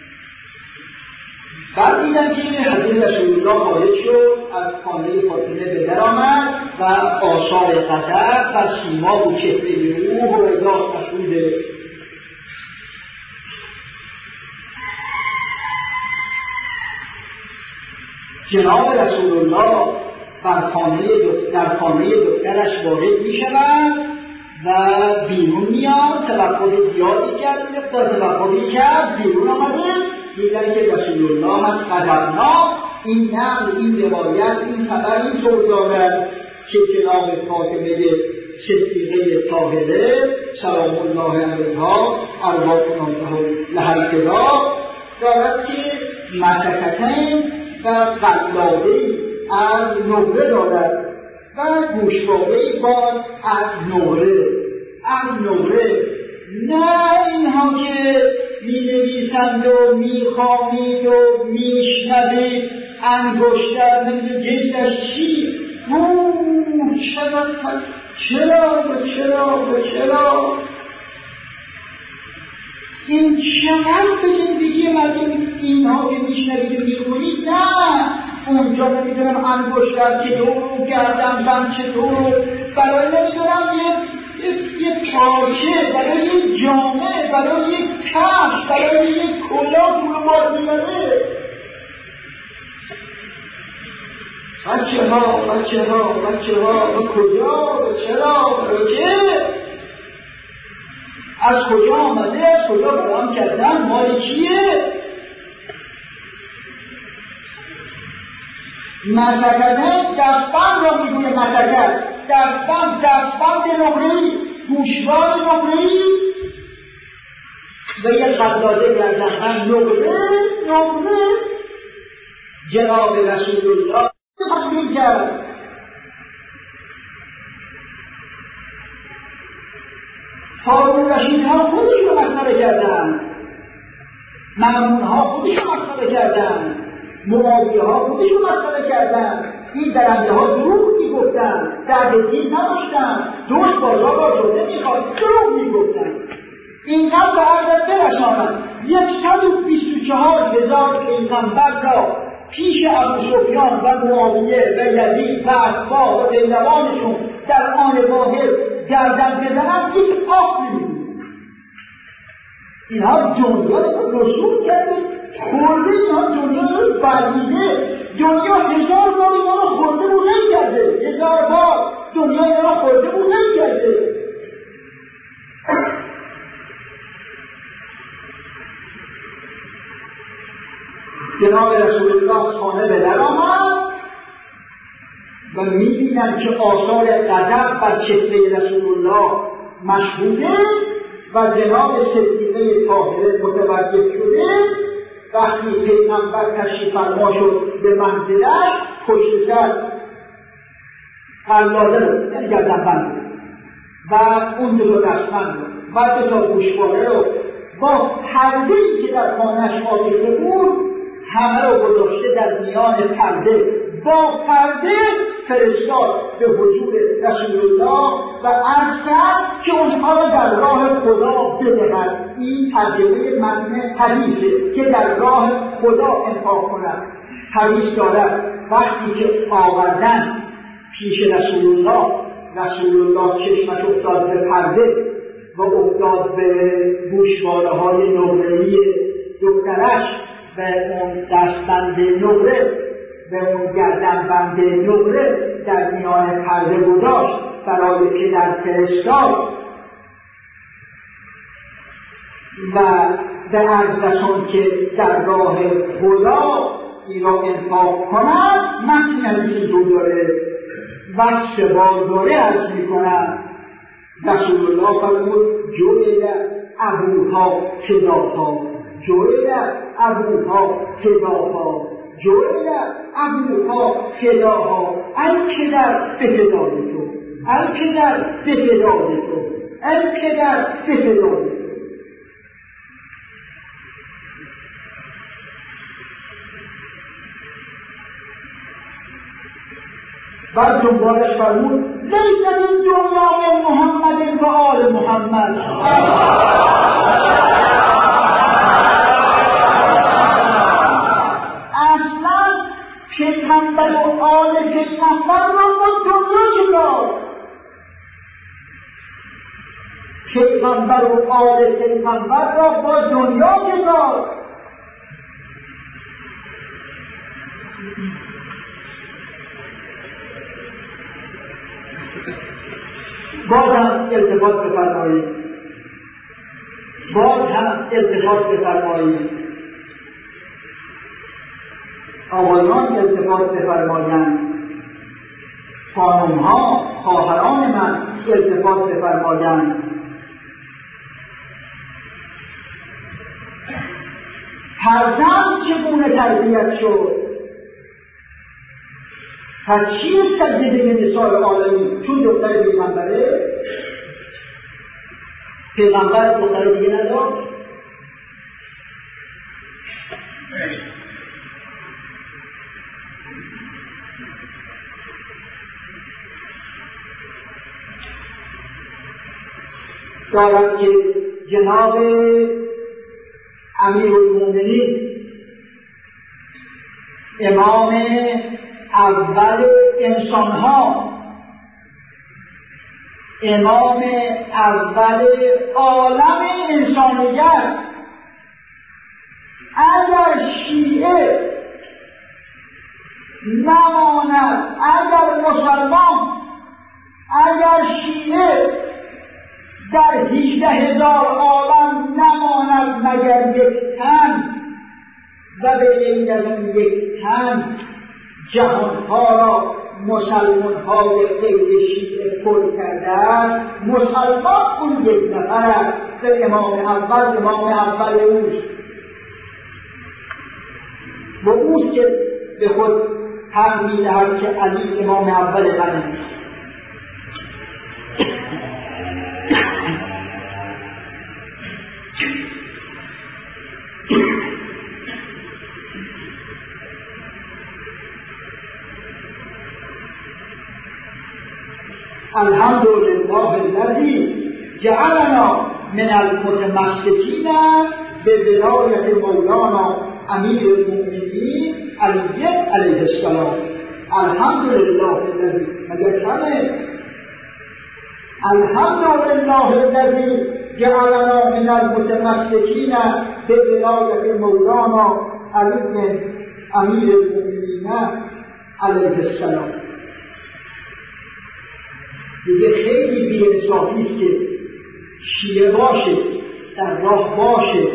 بعد دیدم که حضرت رسول الله خارج شد از خانه فاطمه به در آمد و آثار غضب و سیما و چهره او و ایداست مشهوده. جناب رسول الله در خانه در خانه دخترش وارد می شود و بیرون میاد. توقع زیادی کرد مقدار توقعی کرد بیرون آمده دیدن که رسول الله از غضبناک این نقل این روایت این خبر این طور دارد که جناب فاطمه صدیقه طاهره سلام الله علیها ارواح لها الفدا دارد که مسکتین و قلاده‌ای از نقره دارد و گوشواره‌ای باز از نقره از نقره نه اینها که می نویسند و می خوانید و می شنوید انگشتر نمیده جنسش چی؟ اوه چرا چرا و چرا و چرا این چقدر به زندگی مردم اینها که میشنوید و میخونید؟ نه اونجا نمیدونم انگشتر چطور گردن بند چطور برای نمیدونم یه یه پارچه برای یه جامعه برای یه کفش برای یه کلاه پول باز میبره. بچه ها بچه ها بچه ها و کجا و چرا برای چه؟ از کجا آمده؟ از کجا برام کردن؟ مال کیه؟ مسکته دستبند را میگویه مسکت دستبند دستبند نقره‌ای گوشوار نقره‌ای و یک قلاده گردن نقره نقره جناب رسول الله تقدیم کرد. هارون رشید ها خودشون مسخره کردن، مأمون ها خودشون مسخره کردن، معاویه ها خودشون مسخره کردن، این درنده ها دروغ میگفتن، درد دین نداشتن، دوش بازار را جوده میخواد، دروغ میگفتن. اینقدر به عرضت برسانم یکصد و بیست و چهار هزار پیغمبر را پیش ابوسفیان و معاویه و یزید و اتباع و پیروانشون در آن واحد گردن بزنن یک آب نمیدونن. اینها دنیا رو رسوم کرده خورده، اینها دنیا رو بریده، دنیا هزار بار اینا رو خورده و غیر کرده، هزار بار دنیا اینا رو خورده و غیر کرده. جناب رسول الله از خانه به در آمد و می‌بینند که آثار غضب بر چهره رسول الله مشهوده و جناب صدیقه طاهره متوجه شده. وقتی پیغمبر تشریف فرما شد به منزلش پشت سر قلاده رو یعنی گردنبند و اون دو تا دستبند رو و دو تا گوشواره رو با پرده‌ای که در خانه‌اش آویخته بود همه رو گذاشته در میان پرده، با پرده فرستاد به حضور رسول الله و عرض کرد که اونها رو در راه خدا بدهد. این ترجمه متن حدیثه که در راه خدا انفاق کند. حدیث دارد وقتی که آوردن پیش رسول الله، رسول الله چشمش افتاد به پرده و افتاد به گوشواره های نقره‌ای دخترش و اون دستبند نقره و اون گردنبند نقره در میان پرده گذاشت برای پدر فرستاد و به عرض رسون که در راه خدا این را انفاق کند. متن حدیث رو داره و سه بار داره عرض می کند. رسول الله فرمود جعل ابوها فداها، جعل ابوها فداها، جعل ابوها فداها. ای پدر به فدای تو، ای پدر به فدای تو، ای پدر به فدای تو. بعد دنبالش فرمود لیس من دنیا من محمد و آل محمد. اصلا پیغمبر و آل پیغمبر را با دنیا چکار؟ پیغمبر و آل پیغمبر را با دنیا چکار؟ باز هم التفات بفرمایید، باز هم التفات بفرمایید، آقایان التفات بفرمایند، خانم‌ها خواهران من التفات بفرمایند. فرزند چگونه تربیت شد؟ پس چیه سجده نساء عالمی؟ چون دختر پیغمبره؟ پیغمبر دختر دیگه نداشت؟ دارد که جناب امیرالمومنین امام اول انسانها، امام اول عالم انسانیت، اگر شیعه نماند، اگر مسلمان، اگر شیعه در هجده هزار عالم نماند مگر یک تن و به غیر از این یک تن جهانها را مسلمان‌های غیر شیعه پر کردند، مسلمان اون یک نفر است که امام اول امام اول اوست و اوست که به خود حق می‌دهد که علی امام اول قرن است. الحمد لله الذي جعلنا من المتمسكين بولایت مولانا امیر المؤمنین علی علیه السلام. الحمد لله الذي، مگر کمه؟ الحمد لله الذي جعلنا من المتمسكين بولایت مولانا علی امیر المؤمنین علیه السلام. دیگه خیلی بی‌انصافی است که شیعه باشه، در راه باشه،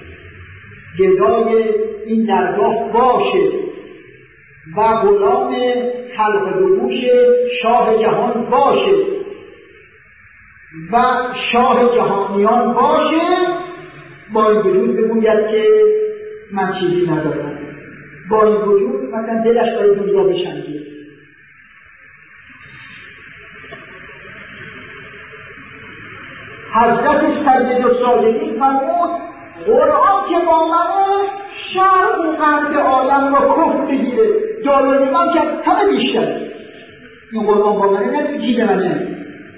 گدای این درگاه باشه و غلام حلق دوش شاه جهان باشه و شاه جهانیان باشه، با این وجود بگوید که من چیزی ندارم، با این وجود مثلا دلش برای دنیا بشنگه. حضرت سید الساجدین فرمود قرآن که با منه شرق و غرب عالم را کفر بگیره، جالب من که همه بیشتر این قرآن با منه نه جیب منه،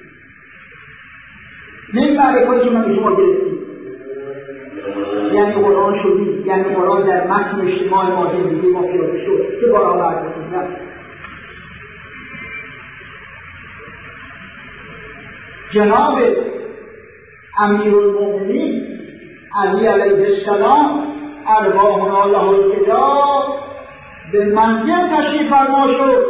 نه این معرفاتی که من به شما گرفتیم، یعنی قرآن شدید، یعنی قرآن در متن اجتماع ما زندگی ما پیاده شد که بارها برگردیم. نه، جناب امیرالمؤمنین علی علیه السلام ارواحنا له الفدا به منزل تشریف فرما شد.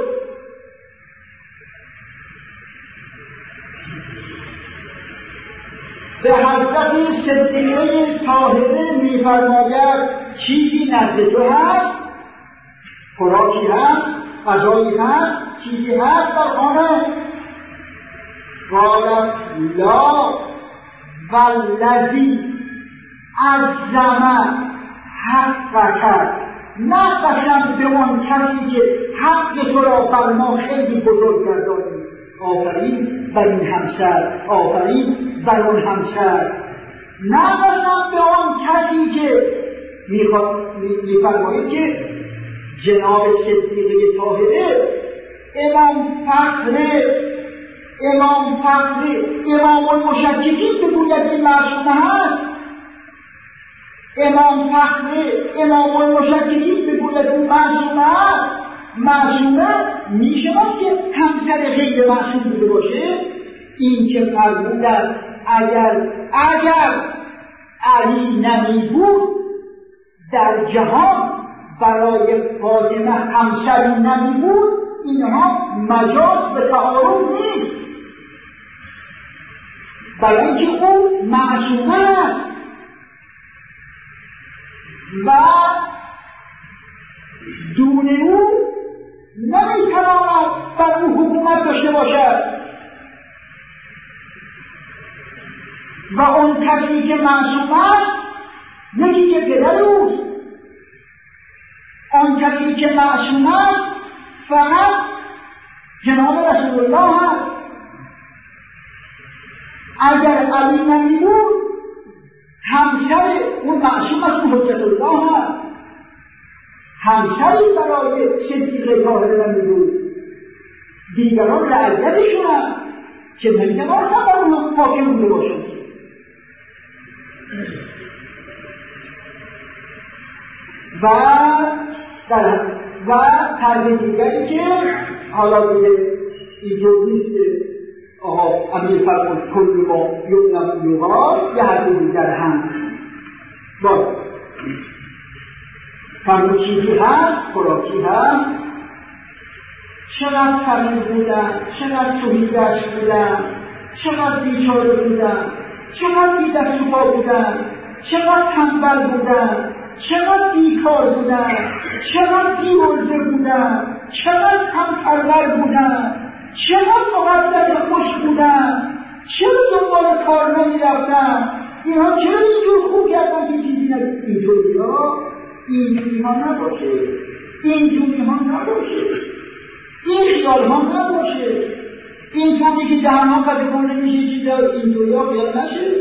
به حضرت صدیقه طاهره می‌فرماید چیزی نزد تو هست؟ خوراکی هست؟ غذایی هست؟ چیزی هست در خانه؟ قالت لا والذی عظم حقک، نه قسم به آن کسی که حق تو را بر ما خیلی بزرگ گردانید. آفرین بر این همسر، آفرین بر اون همسر. نه قسم به آن کسی که میفرمایید که جناب صدیقه طاهره امام فخر امام فخر امام المشککین بگوید این معصومه هست، امام فخر امام المشککین بگوید این معصومه هست. معصومه میشود که همسر غیر معصوم بوده باشه. این که فرمودند اگر اگر علی نمی بود در جهان برای فاطمه همسری نمی بود، اینها مجاز به تعارف نیست، برای اینکه او معصومه است و دون او نمیتواند بر او حکومت داشته باشد و اون کسی که معصوم است یکی که پدر اوست. اون کسی که معصوم است فقط جناب رسول الله است. اگر علی نمی بود همسر اون معصوم است، حجت الله است، همسری برای صدیقه طاهره نمی بود. دیگران رعیتشون است که نمی‌توانستن بر اون حاکم بوده باشند. و در و طرح دیگری که حالا دیگه اینطور نیست آقا امیر فرمود کل ما یعلم یقال یه حرف دیگر هم باید همه چیزی هست، خوراکی هست، چقدر فقیر بودن، چقدر توحیدش بودن، چقدر بیچاره بودن، چقدر بی دست و پا بودن، چقدر تنبل بودن، چقدر بیکار بودن، چقدر بی‌عرضه بودن، چقدر کم‌پرور بودن، چقدر مقدس خوش بودن، چرا دنبال کار نمی‌رفتن، اینها چرا اینجور خوب کردن که چیزی نبود. اینجوری ها اینجوری ها نباشه، اینجوری ها نباشه، این خیال ها نباشه، اینطوری که دهن ها قدر کنه میشه چیزا اینطوری ها خیال نشه.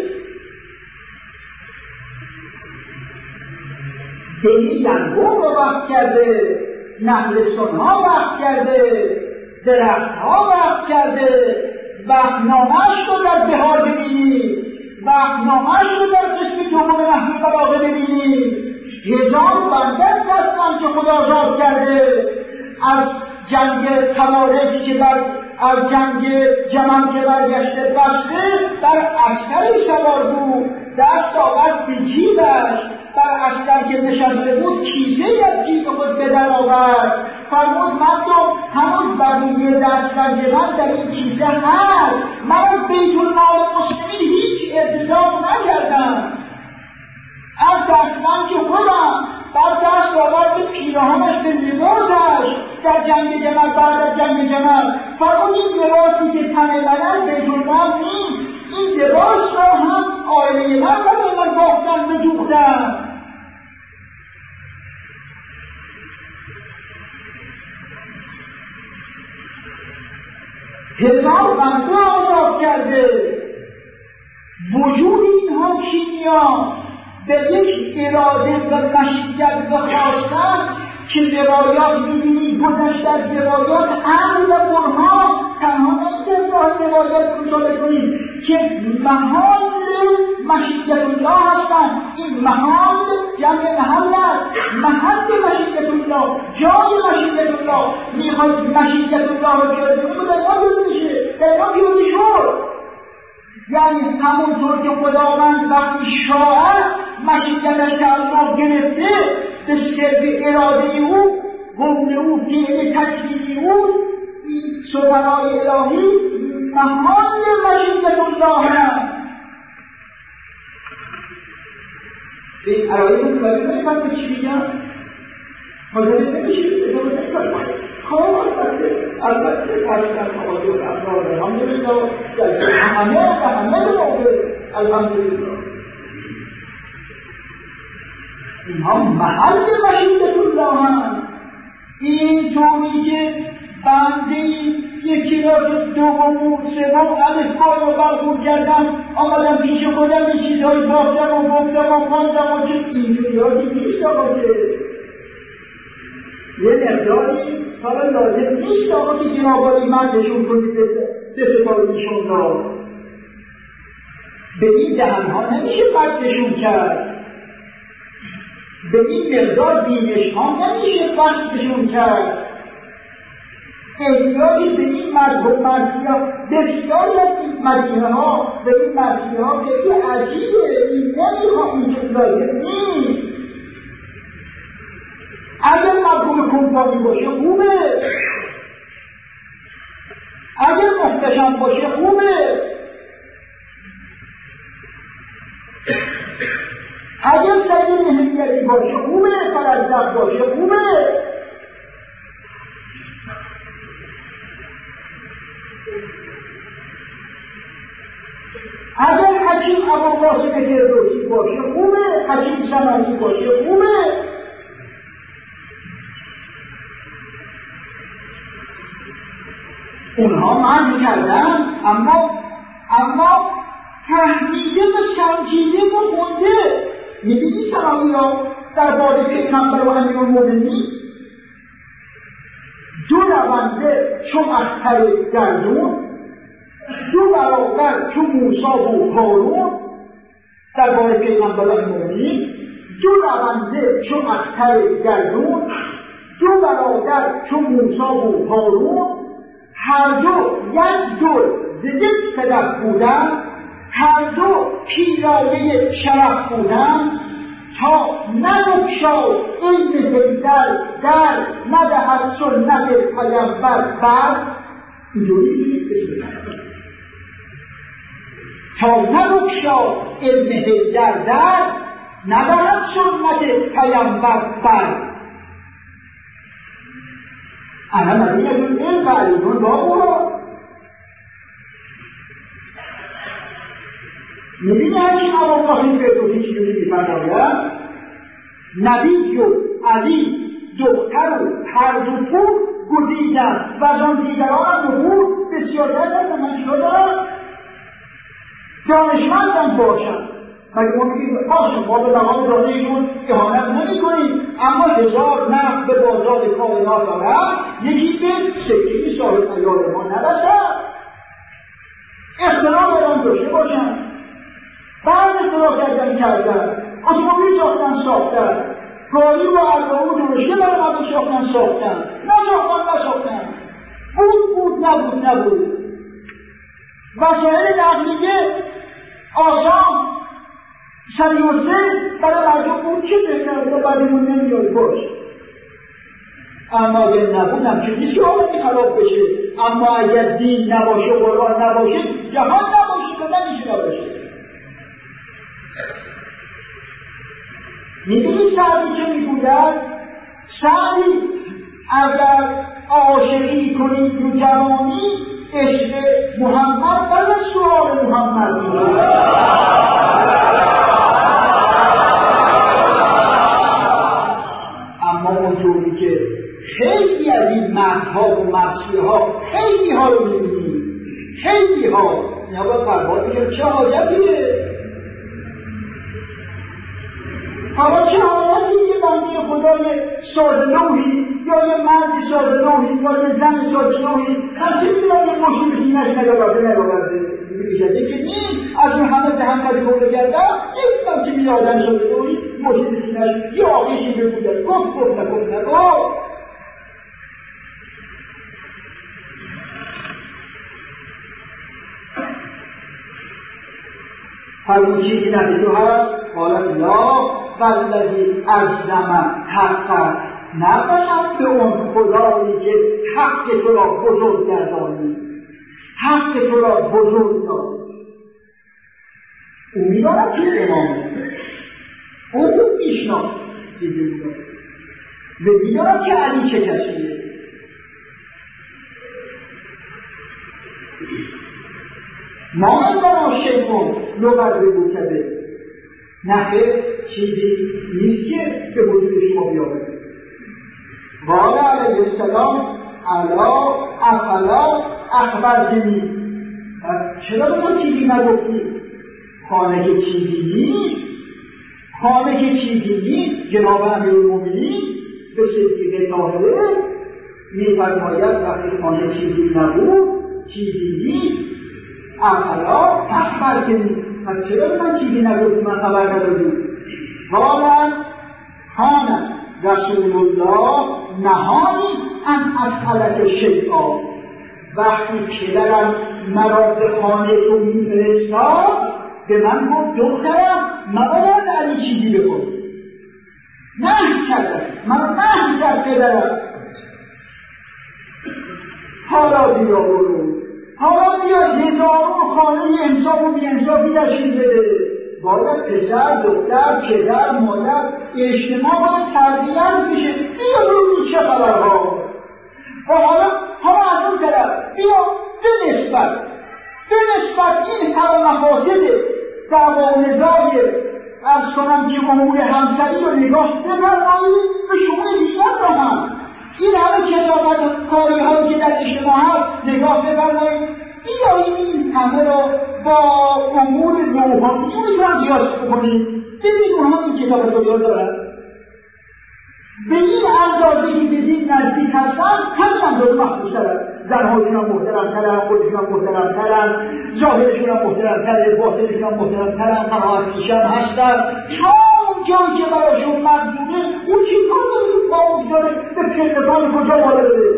دلی ینبوع رو وقت کرده، نخلستان ها وقت کرده، درخت ها وقت کرده، وقتنامه‌اش رو در بهار ببینید، وقتنامه‌اش رو در قسم دوم نحوی بلاغه ببینید. هزار بنده هستن که خدا آزاد کرده از جنگ خوارج که بر از جنگ جمل که برگشته بسته بر عسکری سوار بود، دست آورد به جیبش، بر عسکر که نشسته بود کیسه از جیب خود به در آورد، فرمود مردم هنوز بقیه دسترنج من در این کیسه هست، من از بیت المال مسلمین هیچ ارتزاق نکردم، از دسترنج خودم بر دست آورد پیراهنش به لباسش در جنگ جمل، بعد از جنگ جمل فرمود این لباسی که تن من بیت المال نیست، این لباس را هم آیله من برای من باختن بدوختن. هزار بنده آزاد کرده. وجود اینها کیمیا به یک اراده و مشیت و خواستن که روایات می‌بینید گذشته از روایات عقل و برهان تنها نمی‌شه از روایات مطالعه کنید که محال مشیت الله هستند. این محال جمع محل است، محل مشیت الله، جای مشیت الله. میخواید مشیت الله رو بیاره کنید در ما بیاره میشه، در ما بیاره شد. یعنی همونطور که خداوند وقتی شاعر مشیتش تعلق گرفته به سر اراده او، قول او، فعل تکلیفی او، این سخنهای الهی محال مشیت الله هست. این علایه متوجه نمی‌کنم که چی میگم؟ متوجه نمی‌شید؟ ادامه نمی‌کنم. خواب البته البته تشکر توجه افراد الحمدلله در همه و همه موقع الحمدلله اینها محل مشیت الله هم. این طوری که بندهی یکی را دوم بود سوم الف با رو برخور کردم آمدم پیش خودم این چیزهایی بافتم و گفتم و خواندم و که اینجوری ها که نیست آقا که یه مقداری حالا لازم نیست آقا که جنابالی مردشون کنید به ستایشون را. به این دهنها نمیشه مردشون کرد، به این مقدار بینش ها نمیشه بستشون کرد. احتیاجی به این مرد مرسی ها بسیاری از این مدینه ها به این مرسی ها خیلی عجیبه، این نمیخواه اینجا لازم نیست. اگر مرحوم کمپانی باشه خوبه، اگر محتشم باشه خوبه، اگر سید مهمیتی باشه خوبه، فرزدق باشه خوبه. اگر حکیم ابوالقاسم فردوسی باشه خوبه، حکیم سمری باشه خوبه. اونها معنی کردن اما اما تحمیده و سنجیده و خونده. میبینی سمایی ها در باره پیغمبر و امیرالمومنین دو رونده چون اختر گردون، دو برابر چون موسی و هارون در باره پیغمبر و امیرالمومنین، دو رونده چو اختر گردون، دو برادر چو موسی و هارون، هر دو یک دور ز یک صدف بودن، هر دو پیرایه شرف بودن، تا نبگشاد علم حیدر در، ندهد سنت پیمبر بر. اینجوری تا نبگشاد علم حیدر در، ندهد سنت پیمبر بر. انا مدینه علم علیون بابا میبینی هرچی عوام قاسم فردوسی چجوری میفرماید نبی و علی دختر و هر دو پور گزیدند و از آن دیگران هم نفور بسیار کردند. من چیکار دارم؟ دانشمندم باشم، مگه ما میگیم باشم ما به مقام دانشمون اهانت نمی‌کنیم، اما هزار نقد به بازار کائنات دارم، یکی به سکه صاحب عیار ما نرسد. اختراع دارم داشته باشم، بعد اختراع کردن کردن، اتومبیل ساختن ساختن، گاری و اربعو درشته برای مردم ساختن ساختن، نساختن نساختن، بود بود نبود نبود. وسایل نقلیه آسان سریعوزه برای مردم بود، چه بهتر و بعدیمون نمیاد باش. اما اگر نبودم که نیست که حالتی خراب بشه، اما اگر دین نباشه قرآن نباشه جهان نباشه تو نمیشه نباشه. میدونی سعدی چه میگوید؟ سعدی اگر عاشقی کنی تو جوانی عشق محمد بر سؤال محمد میگوید. اما اونجوری که خیلی از این مردها و مرسیه ها خیلی ها رو میبینیم، خیلی ها اینا باید برباد میگم چه حاجتیه؟ حالا چه حاجتی یه بنده خدای ساده نوحی یا یه مرد ساده نوحی یا یه زن ساده نوحی من چه میدونم یه مشتی بسینش نگرده نگرده میگه که نیست از اون همه به هم کاری کنده گردم نیستم که میگه آدم ساده نوحی مشتی بسینش یه آقیشی بگوید گفت گفت نگفت نگفت. فرمون چیزی نبیدو هست قالت لا والذی اجزم حقا، نقشم به اون خدایی که حق تو را بزرگ گردانی، حق تو را بزرگ دار. او میدارد که امامه، او خوب میشناس دیده بودم و میدارد که علی چه کسیه. ما اندرا شیطان لغت بگو کده نخیر چیزی نیست که به وجود شما بیاورد. قال علیه السلام الا افلا اخبرتنی، چرا به من چیزی نگفتی؟ خانه که چیزی نیست، خانه که چیزی نیست. جناب امیرالمومنین به صدیق طاهره می‌فرماید وقتی خانه چیزی نبود چیزی نیست افلا اخبرتنی، پس چرا به من چیزی نگفتی؟ من خبر ندادی؟ قال کان رسول الله نهانی ان اسألک شیئا، وقتی پدرم مرا به خانه تو میفرستاد به من گفت دخترم نباید علی چیزی بکنی، نهی کرد من نهی کرد پدرم. حالا بیا برو، حالا بیا هزارون خانه انصاف و بی انصافی تشکیل بده. باید پسر، دختر، پدر، مادر اجتماع باید تربیت بشه. بیا برو چه خبرها. و حالا حالا از اون طرف بیا به نسبت به نسبت این هر مفاسد دعوا و نزاع از کنم که امور همسری رو نگاه بفرمایید به شما دیگر رو هم این همه کتابت و کاری هایی که در اجتماع هست نگاه بفرمایید. بیایید این همه رو با امور روحانی رو قیاس بکنید، ببینید اونها این کتابت رو یاد دارن. به این اندازه که بدید نزدیک هستن همین اندازه محبوب ترن، زنهاشون هم محترم ترن، خودشون هم محترم ترن، ظاهرشون هم محترم ترن، باطنشون هم محترم ترن، قناعت پیش هم هستن. چون جایی که برایشون مردونه اون چی کار داره که پا اگذاره به پرتکان کجا بالا بره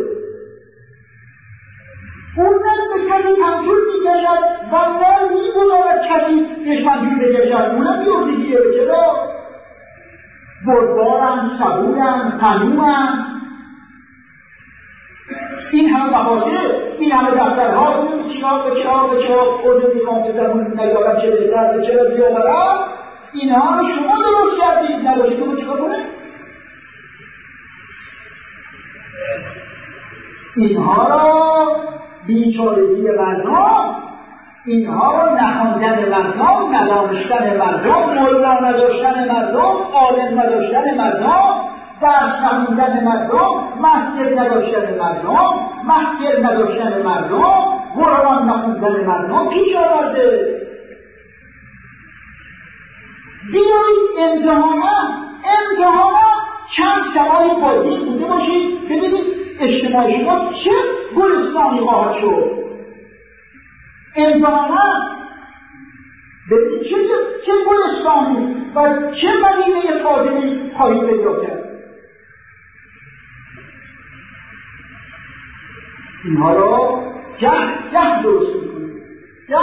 اون نه به کسی تنجور میکشد و نه میگذارد کسی بهش منجور بکشد اونم بیردگیه چرا؟ بردارن، صبورن، قنومن این همه مفاصل، این همه دفترها این چرا به چرا به چرا خود میخوام که زمون نگارم چه بهتر به چرا بیاورم اینها رو شما درست کردید نداشت تو رو چکا کنه؟ اینها رو بیچارگی مردم اینها رو نخواندن مردم ندانستن مردم مولا نداشتن مردم عالم نداشتن مردم درس نخوندن مردم مسجد نداشتن مردم مسجد نداشتن مردم قرآن نخوندن مردم پیش آورده بیایید امتحانا امتحانا چند سوال بازی بوده باشید ببینید اجتماع شما چه گلستانی خواهد شد امتحانا ببینید چه چه گلستانی و چه مدینه فاضلی خواهید پیدا کرد اینها را گه گه درست میکنید گه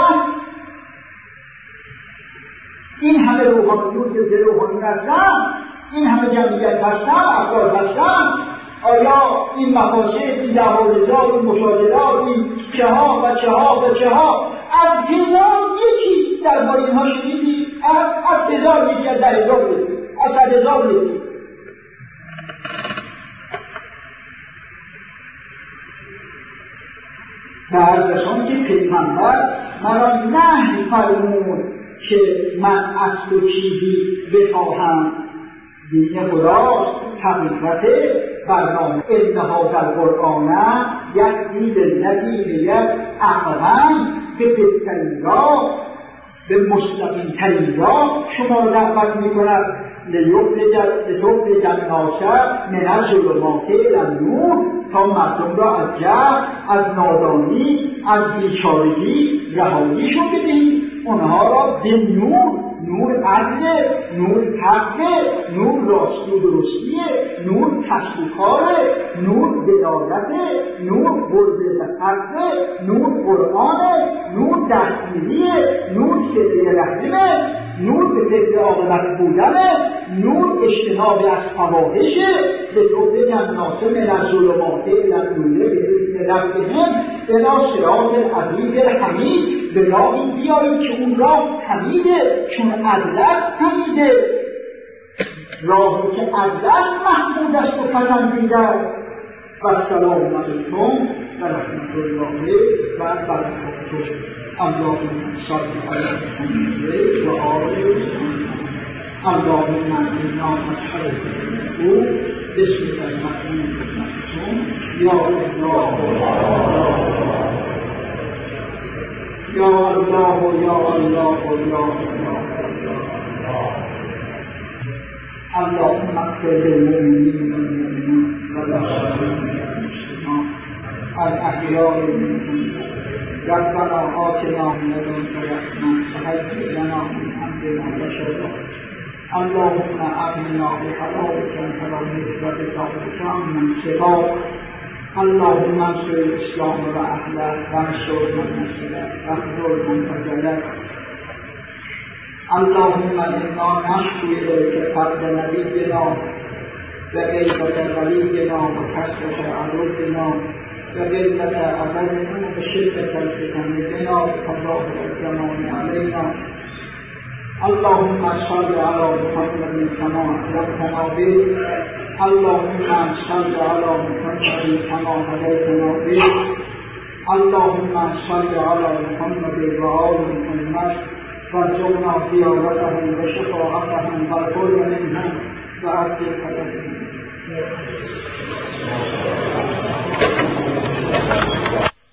این همه روحانیون که به روحانی هستن این همه جمعیت هستن افراد هستن آیا این مفاسد این دعوالزار این مشاهدات این چه ها و چه ها و چه ها از هزار یکی درباره اینها شنیدید از از هزار یکی از ده هزار یکی از صد هزار یکی در رسان که پیغمبر مرا نهی فرمود که من اصل و چیزی بخواهم دین خداست حقیقت برنامه انها در قرآن یک دید الذی یک اقوام به بهترین راه به مستقیم ترین راه شما را دعوت میکند لتخرج الناس من الظلمات الی النور تا مردم را از جهل از نادانی از بیچارگی رهاییشون بدهید اونها را به نور نور عدل نور حق نور راستی و درستیه نور کسب و کاره نور دلالت نور برده به حق نور قرآن نور دستگیریه نور سره رحمه نور به فکر عاقبت بودنه نور اجتناب از فواحشه به توبه الناس من الظلمات الی النور بإذن ربهم الی صراط العزیز الحمید به راهی بیایید که اون راه حمیده چون عدلت حمیده راهی که عدلت محمود است و پسندیده و سلام علیکم و رحمت الله و برکاته اللهم صل علی محمد و آل اللهم انا نسألك او بسمك المعین المعصوم یا الله یا الله یا الله یا الله اللهم اغفر للمؤمنین والمؤمنات والمسلمات الاحیاء منهم ربنا آتنا من لدنك رحمة وهيئ لنا من أمرنا رشدا اللهم أغننا بحلالك عن حرامك وبطاعتك عمن سواك اللهم انصر الإسلام وأهله وانصر من نصره واخذل من خذله اللهم إنا نشكو إليك فقد نبينا وغيبة ولينا وكسرة عدونا وغيبة عدونا وشدة الفتن بنا وقضاء الزمان علينا اللهم صل على محمد كما أكرمتنا به اللهم صل على محمد كما هديتنا به اللهم صل على محمد وآل محمد وارزقنا زيارتهم وشفاعتهم والقرب منهم وعافية حياتهم